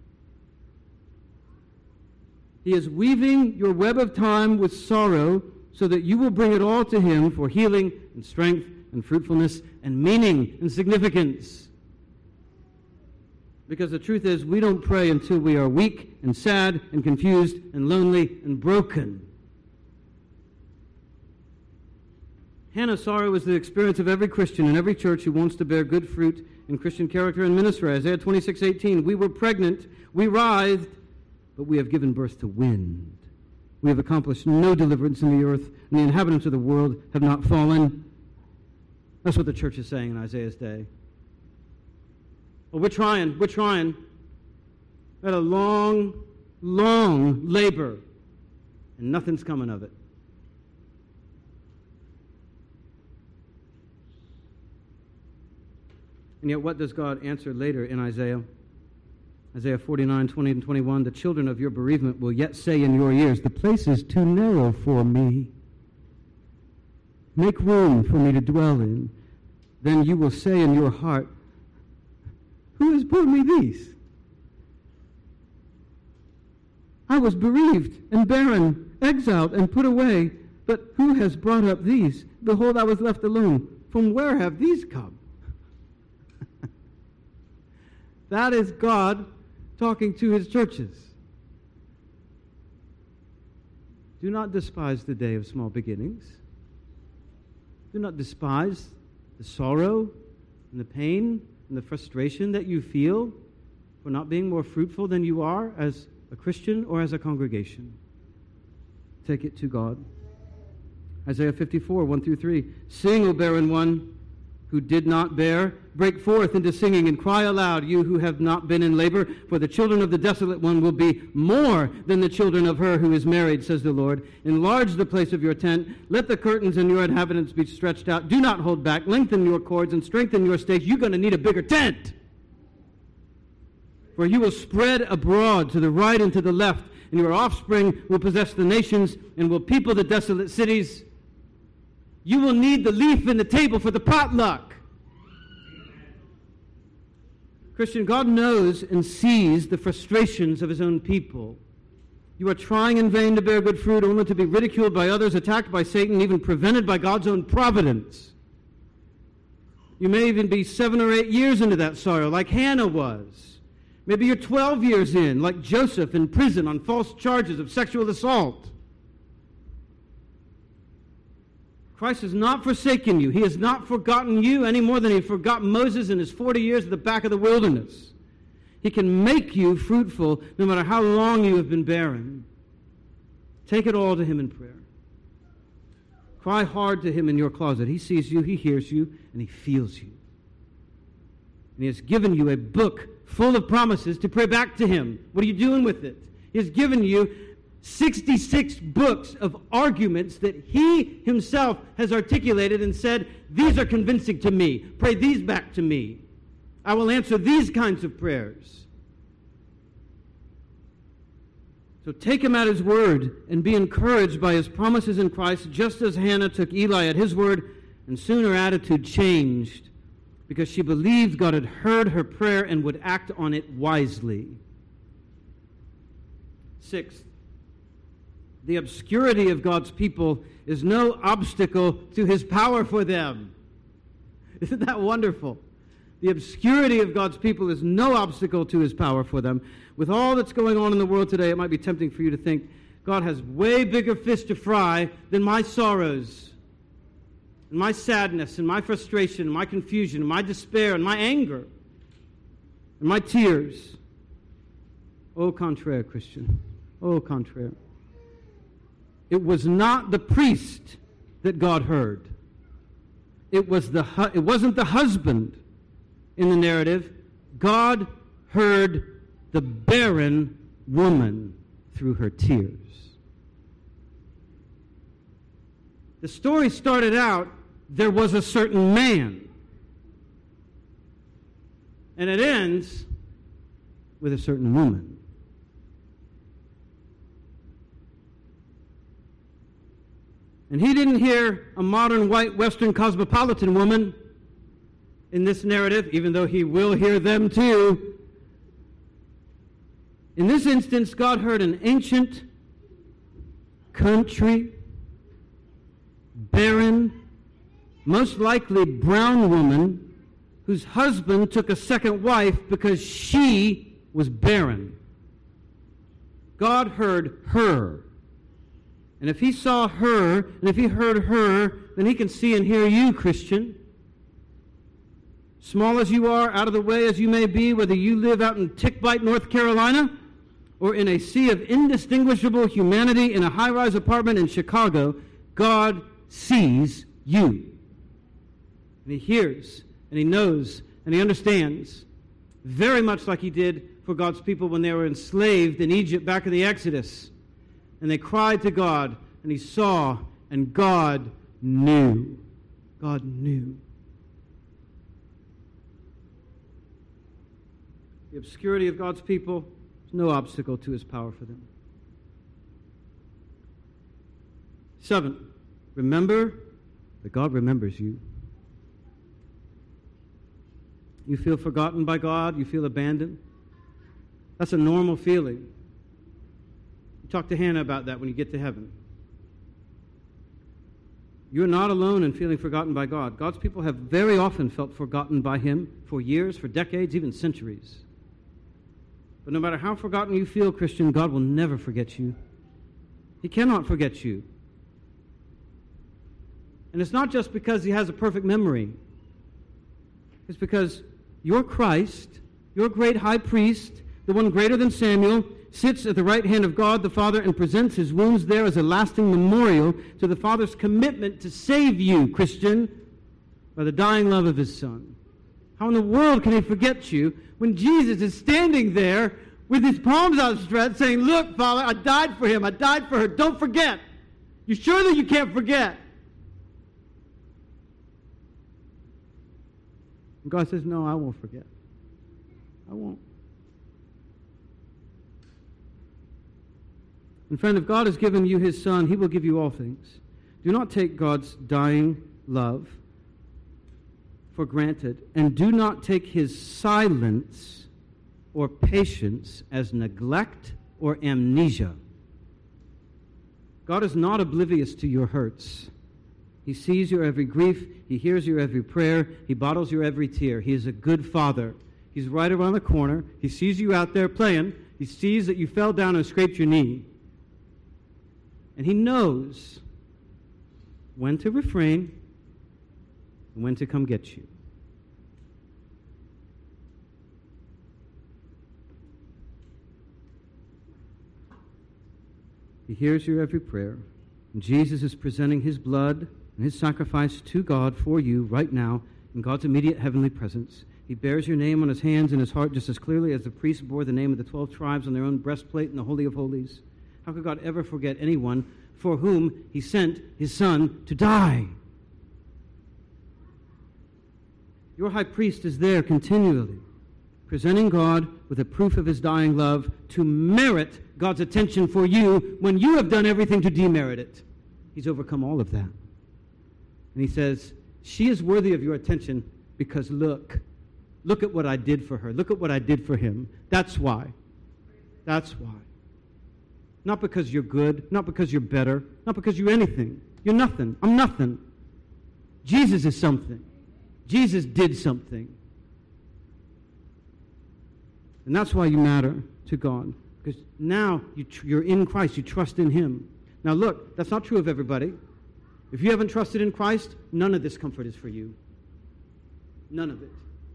He is weaving your web of time with sorrow so that you will bring it all to Him for healing and strength and fruitfulness and meaning and significance. Because the truth is, we don't pray until we are weak and sad and confused and lonely and broken. Hannah's sorrow is the experience of every Christian in every church who wants to bear good fruit in Christian character and ministry. Isaiah twenty-six eighteen, we were pregnant, we writhed, but we have given birth to wind. We have accomplished no deliverance in the earth, and the inhabitants of the world have not fallen. That's what the church is saying in Isaiah's day. Well, we're trying, we're trying. We had a long, long labor, and nothing's coming of it. And yet what does God answer later in Isaiah? Isaiah forty-nine, twenty and twenty-one, the children of your bereavement will yet say in your ears, the place is too narrow for me. Make room for me to dwell in. Then you will say in your heart, who has brought me these? I was bereaved and barren, exiled and put away, but who has brought up these? Behold, I was left alone. From where have these come? That is God talking to his churches. Do not despise the day of small beginnings. Do not despise the sorrow and the pain and the frustration that you feel for not being more fruitful than you are as a Christian or as a congregation. Take it to God. Isaiah fifty-four, one through three. Sing, O barren one who did not bear. Break forth into singing and cry aloud, you who have not been in labor, for the children of the desolate one will be more than the children of her who is married, says the Lord. Enlarge the place of your tent. Let the curtains and your inhabitants be stretched out. Do not hold back. Lengthen your cords and strengthen your stakes. You're going to need a bigger tent. For you will spread abroad to the right and to the left, and your offspring will possess the nations and will people the desolate cities. You will need the leaf and the table for the potluck. Christian, God knows and sees the frustrations of his own people. You are trying in vain to bear good fruit, only to be ridiculed by others, attacked by Satan, even prevented by God's own providence. You may even be seven or eight years into that sorrow, like Hannah was. Maybe you're twelve years in, like Joseph in prison on false charges of sexual assault. Christ has not forsaken you. He has not forgotten you any more than he forgot Moses in his forty years at the back of the wilderness. He can make you fruitful no matter how long you have been barren. Take it all to him in prayer. Cry hard to him in your closet. He sees you, he hears you, and he feels you. And he has given you a book full of promises to pray back to him. What are you doing with it? He has given you sixty-six books of arguments that he himself has articulated and said, these are convincing to me. Pray these back to me. I will answer these kinds of prayers. So take him at his word and be encouraged by his promises in Christ, just as Hannah took Eli at his word, and soon her attitude changed because she believed God had heard her prayer and would act on it wisely. Sixth, the obscurity of God's people is no obstacle to his power for them. Isn't that wonderful? The obscurity of God's people is no obstacle to his power for them. With all that's going on in the world today, it might be tempting for you to think, God has way bigger fish to fry than my sorrows, and my sadness, and my frustration, and my confusion, and my despair, and my anger, and my tears. Au contraire, Christian. Au contraire. It was not the priest that God heard. It was the hu- it wasn't the husband in the narrative. God heard the barren woman through her tears. The story started out, there was a certain man. And it ends with a certain woman. And he didn't hear a modern white Western cosmopolitan woman in this narrative, even though he will hear them too. In this instance, God heard an ancient, country, barren, most likely brown woman whose husband took a second wife because she was barren. God heard her. And if he saw her, and if he heard her, then he can see and hear you, Christian. Small as you are, out of the way as you may be, whether you live out in Tickbite, North Carolina, or in a sea of indistinguishable humanity in a high-rise apartment in Chicago, God sees you. And he hears, and he knows, and he understands, very much like he did for God's people when they were enslaved in Egypt back in the Exodus. And they cried to God, and he saw, and God knew. God knew. The obscurity of God's people is no obstacle to his power for them. Seven, remember that God remembers you. You feel forgotten by God, you feel abandoned. That's a normal feeling. Talk to Hannah about that when you get to heaven. You're not alone in feeling forgotten by God. God's people have very often felt forgotten by him for years, for decades, even centuries. But no matter how forgotten you feel, Christian, God will never forget you. He cannot forget you. And it's not just because he has a perfect memory. It's because your Christ, your great high priest, the one greater than Samuel, sits at the right hand of God the Father and presents his wounds there as a lasting memorial to the Father's commitment to save you, Christian, by the dying love of his Son. How in the world can he forget you when Jesus is standing there with his palms outstretched saying, look, Father, I died for him. I died for her. Don't forget. You sure that you can't forget? And God says, no, I won't forget. I won't. And friend, if God has given you his Son, he will give you all things. Do not take God's dying love for granted, and do not take his silence or patience as neglect or amnesia. God is not oblivious to your hurts. He sees your every grief. He hears your every prayer. He bottles your every tear. He is a good father. He's right around the corner. He sees you out there playing. He sees that you fell down and scraped your knee. And he knows when to refrain and when to come get you. He hears your every prayer. And Jesus is presenting his blood and his sacrifice to God for you right now in God's immediate heavenly presence. He bears your name on his hands and his heart just as clearly as the priests bore the name of the twelve tribes on their own breastplate in the Holy of Holies. How could God ever forget anyone for whom he sent his Son to die? Your high priest is there continually, presenting God with a proof of his dying love to merit God's attention for you when you have done everything to demerit it. He's overcome all of that. And he says, she is worthy of your attention because look, look at what I did for her. Look at what I did for him. That's why. That's why. Not because you're good, not because you're better, not because you're anything. You're nothing. I'm nothing. Jesus is something. Jesus did something. And that's why you matter to God. Because now you tr- you're in Christ. You trust in him. Now look, that's not true of everybody. If you haven't trusted in Christ, none of this comfort is for you. None of it.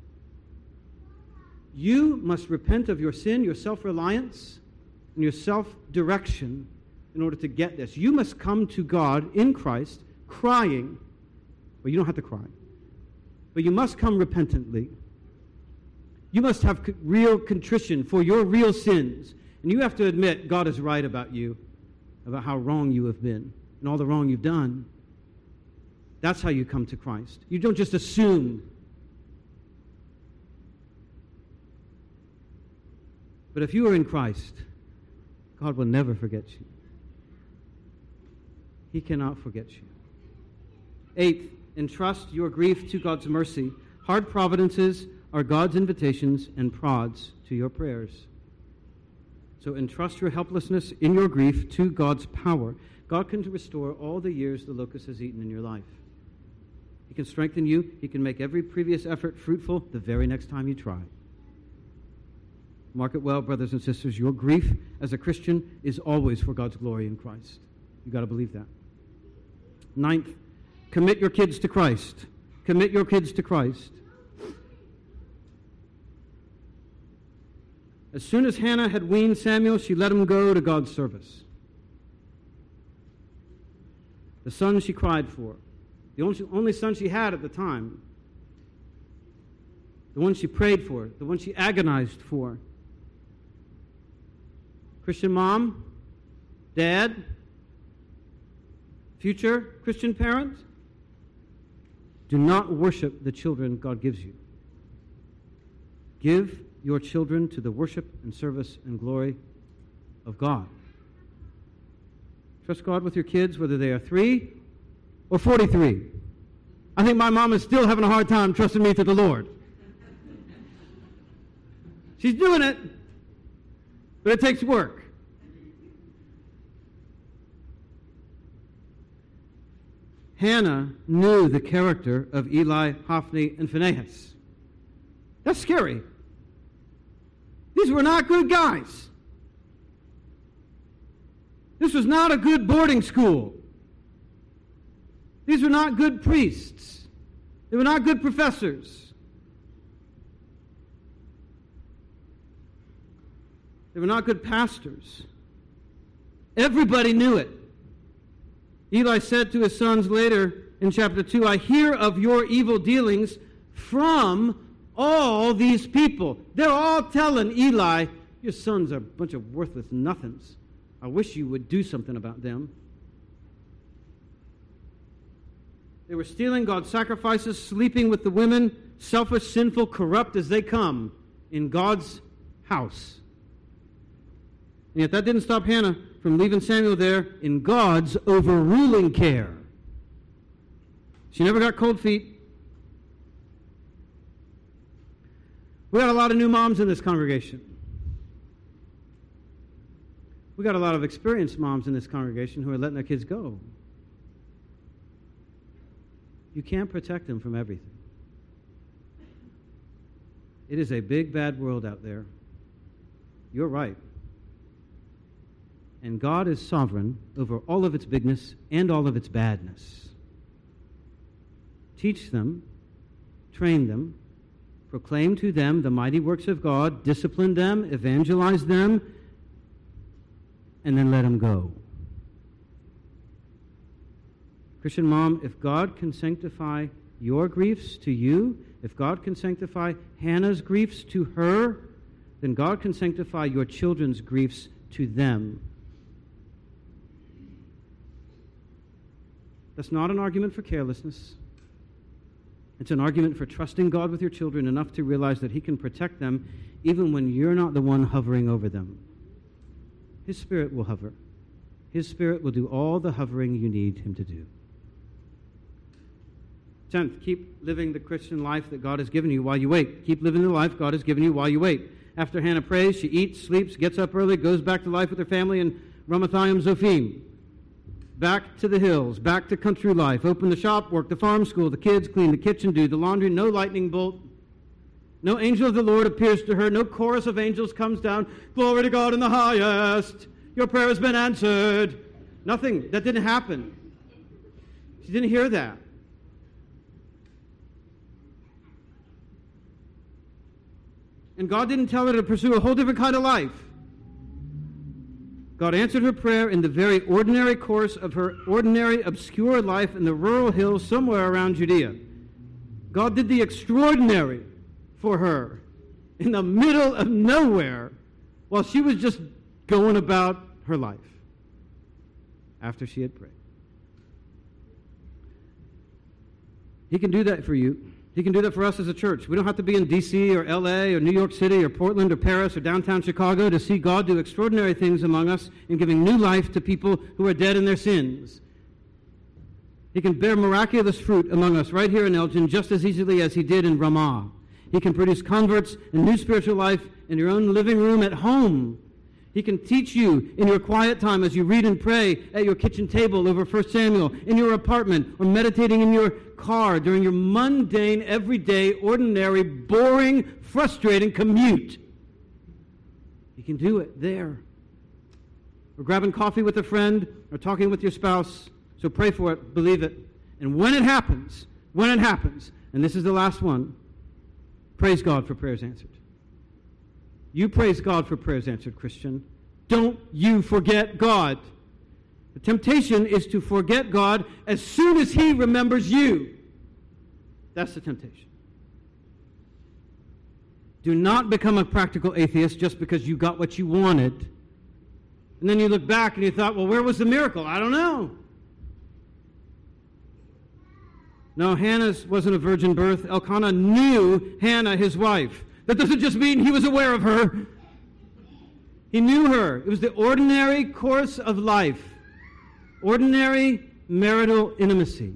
You must repent of your sin, your self-reliance, and your self-direction in order to get this. You must come to God in Christ crying. Well, you don't have to cry. But you must come repentantly. You must have co- real contrition for your real sins. And you have to admit God is right about you, about how wrong you have been and all the wrong you've done. That's how you come to Christ. You don't just assume. But if you are in Christ, God will never forget you. He cannot forget you. Eighth, entrust your grief to God's mercy. Hard providences are God's invitations and prods to your prayers. So entrust your helplessness in your grief to God's power. God can restore all the years the locust has eaten in your life. He can strengthen you. He can make every previous effort fruitful the very next time you try. Mark it well, brothers and sisters. Your grief as a Christian is always for God's glory in Christ. You've got to believe that. Ninth, commit your kids to Christ. Commit your kids to Christ. As soon as Hannah had weaned Samuel, she let him go to God's service. The son she cried for, the only, only son she had at the time, the one she prayed for, the one she agonized for. Christian mom, dad, future Christian parent, do not worship the children God gives you. Give your children to the worship and service and glory of God. Trust God with your kids, whether they are three or forty-three. I think my mom is still having a hard time trusting me to the Lord. She's doing it, but it takes work. Hannah knew the character of Eli, Hophni, and Phinehas. That's scary. These were not good guys. This was not a good boarding school. These were not good priests. They were not good professors. They were not good pastors. Everybody knew it. Eli said to his sons later in chapter two, I hear of your evil dealings from all these people. They're all telling Eli, your sons are a bunch of worthless nothings. I wish you would do something about them. They were stealing God's sacrifices, sleeping with the women, selfish, sinful, corrupt as they come in God's house. And yet that didn't stop Hannah from leaving Samuel there in God's overruling care. She never got cold feet. We got a lot of new moms in this congregation. We got a lot of experienced moms in this congregation who are letting their kids go. You can't protect them from everything. It is a big, bad world out there. You're right. And God is sovereign over all of its bigness and all of its badness. Teach them, train them, proclaim to them the mighty works of God, discipline them, evangelize them, and then let them go. Christian mom, if God can sanctify your griefs to you, if God can sanctify Hannah's griefs to her, then God can sanctify your children's griefs to them. That's not an argument for carelessness. It's an argument for trusting God with your children enough to realize that He can protect them even when you're not the one hovering over them. His Spirit will hover. His Spirit will do all the hovering you need Him to do. Tenth, keep living the Christian life that God has given you while you wait. Keep living the life God has given you while you wait. After Hannah prays, she eats, sleeps, gets up early, goes back to life with her family in Ramathaim Zophim. Back to the hills, back to country life. Open the shop, work the farm, school the kids, clean the kitchen, do the laundry. No lightning bolt. No angel of the Lord appears to her. No chorus of angels comes down. Glory to God in the highest. Your prayer has been answered. Nothing. That didn't happen. She didn't hear that. And God didn't tell her to pursue a whole different kind of life. God answered her prayer in the very ordinary course of her ordinary, obscure life in the rural hills somewhere around Judea. God did the extraordinary for her in the middle of nowhere while she was just going about her life after she had prayed. He can do that for you. He can do that for us as a church. We don't have to be in D C or L A or New York City or Portland or Paris or downtown Chicago to see God do extraordinary things among us in giving new life to people who are dead in their sins. He can bear miraculous fruit among us right here in Elgin just as easily as He did in Ramah. He can produce converts and new spiritual life in your own living room at home. He can teach you in your quiet time as you read and pray at your kitchen table over First Samuel, in your apartment, or meditating in your car during your mundane, everyday, ordinary, boring, frustrating commute. He can do it there. Or grabbing coffee with a friend, or talking with your spouse. So pray for it, believe it. And when it happens, when it happens, and this is the last one, praise God for prayers answered. You praise God for prayers answered, Christian. Don't you forget God. The temptation is to forget God as soon as He remembers you. That's the temptation. Do not become a practical atheist just because you got what you wanted. And then you look back and you thought, well, where was the miracle? I don't know. No, Hannah wasn't a virgin birth. Elkanah knew Hannah, his wife. That doesn't just mean he was aware of her. He knew her. It was the ordinary course of life. Ordinary marital intimacy.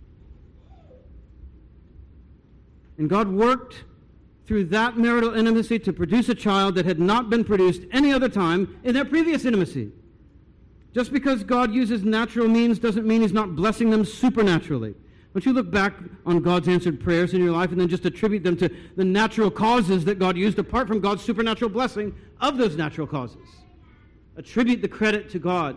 And God worked through that marital intimacy to produce a child that had not been produced any other time in their previous intimacy. Just because God uses natural means doesn't mean He's not blessing them supernaturally. Don't you look back on God's answered prayers in your life and then just attribute them to the natural causes that God used apart from God's supernatural blessing of those natural causes. Attribute the credit to God.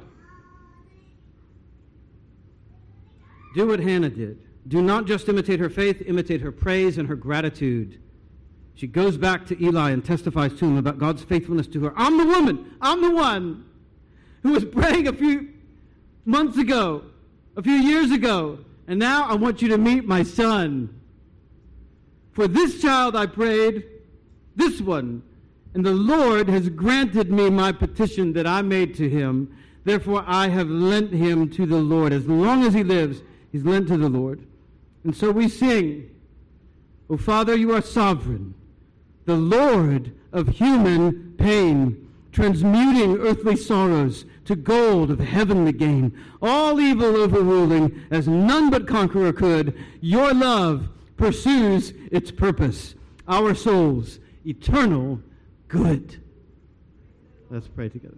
Do what Hannah did. Do not just imitate her faith, imitate her praise and her gratitude. She goes back to Eli and testifies to him about God's faithfulness to her. I'm the woman. I'm the one who was praying a few months ago, a few years ago. And now I want you to meet my son. For this child I prayed, this one, and the Lord has granted me my petition that I made to him. Therefore I have lent him to the Lord. As long as he lives, he's lent to the Lord. And so we sing, O Father, you are sovereign, the Lord of human pain, transmuting earthly sorrows to gold of heavenly gain, all evil overruling as none but conqueror could. Your love pursues its purpose, our souls' eternal good. Let's pray together.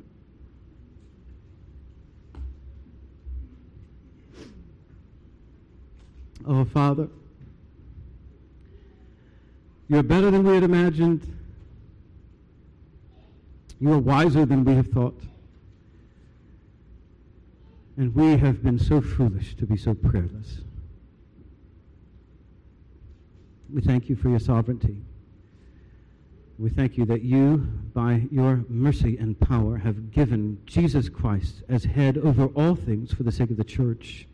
Oh, Father, you're better than we had imagined. You are wiser than we have thought. And we have been so foolish to be so prayerless. We thank you for your sovereignty. We thank you that you, by your mercy and power, have given Jesus Christ as head over all things for the sake of the church.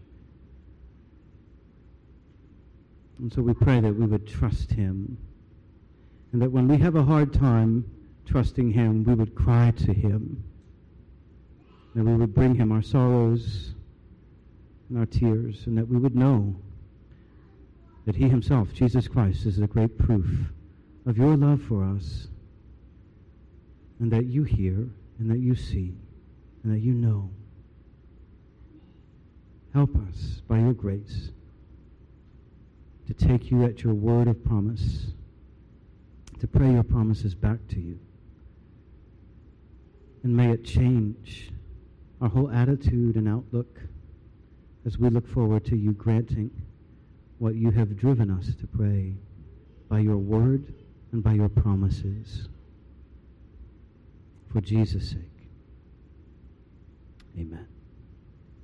And so we pray that we would trust him, and that when we have a hard time trusting him, we would cry to him, that we would bring him our sorrows and our tears, and that we would know that he himself, Jesus Christ, is the great proof of your love for us, and that you hear, and that you see, and that you know. Help us by your grace to take you at your word of promise, to pray your promises back to you. And may it change our whole attitude and outlook as we look forward to you granting what you have driven us to pray by your word and by your promises. For Jesus' sake, amen.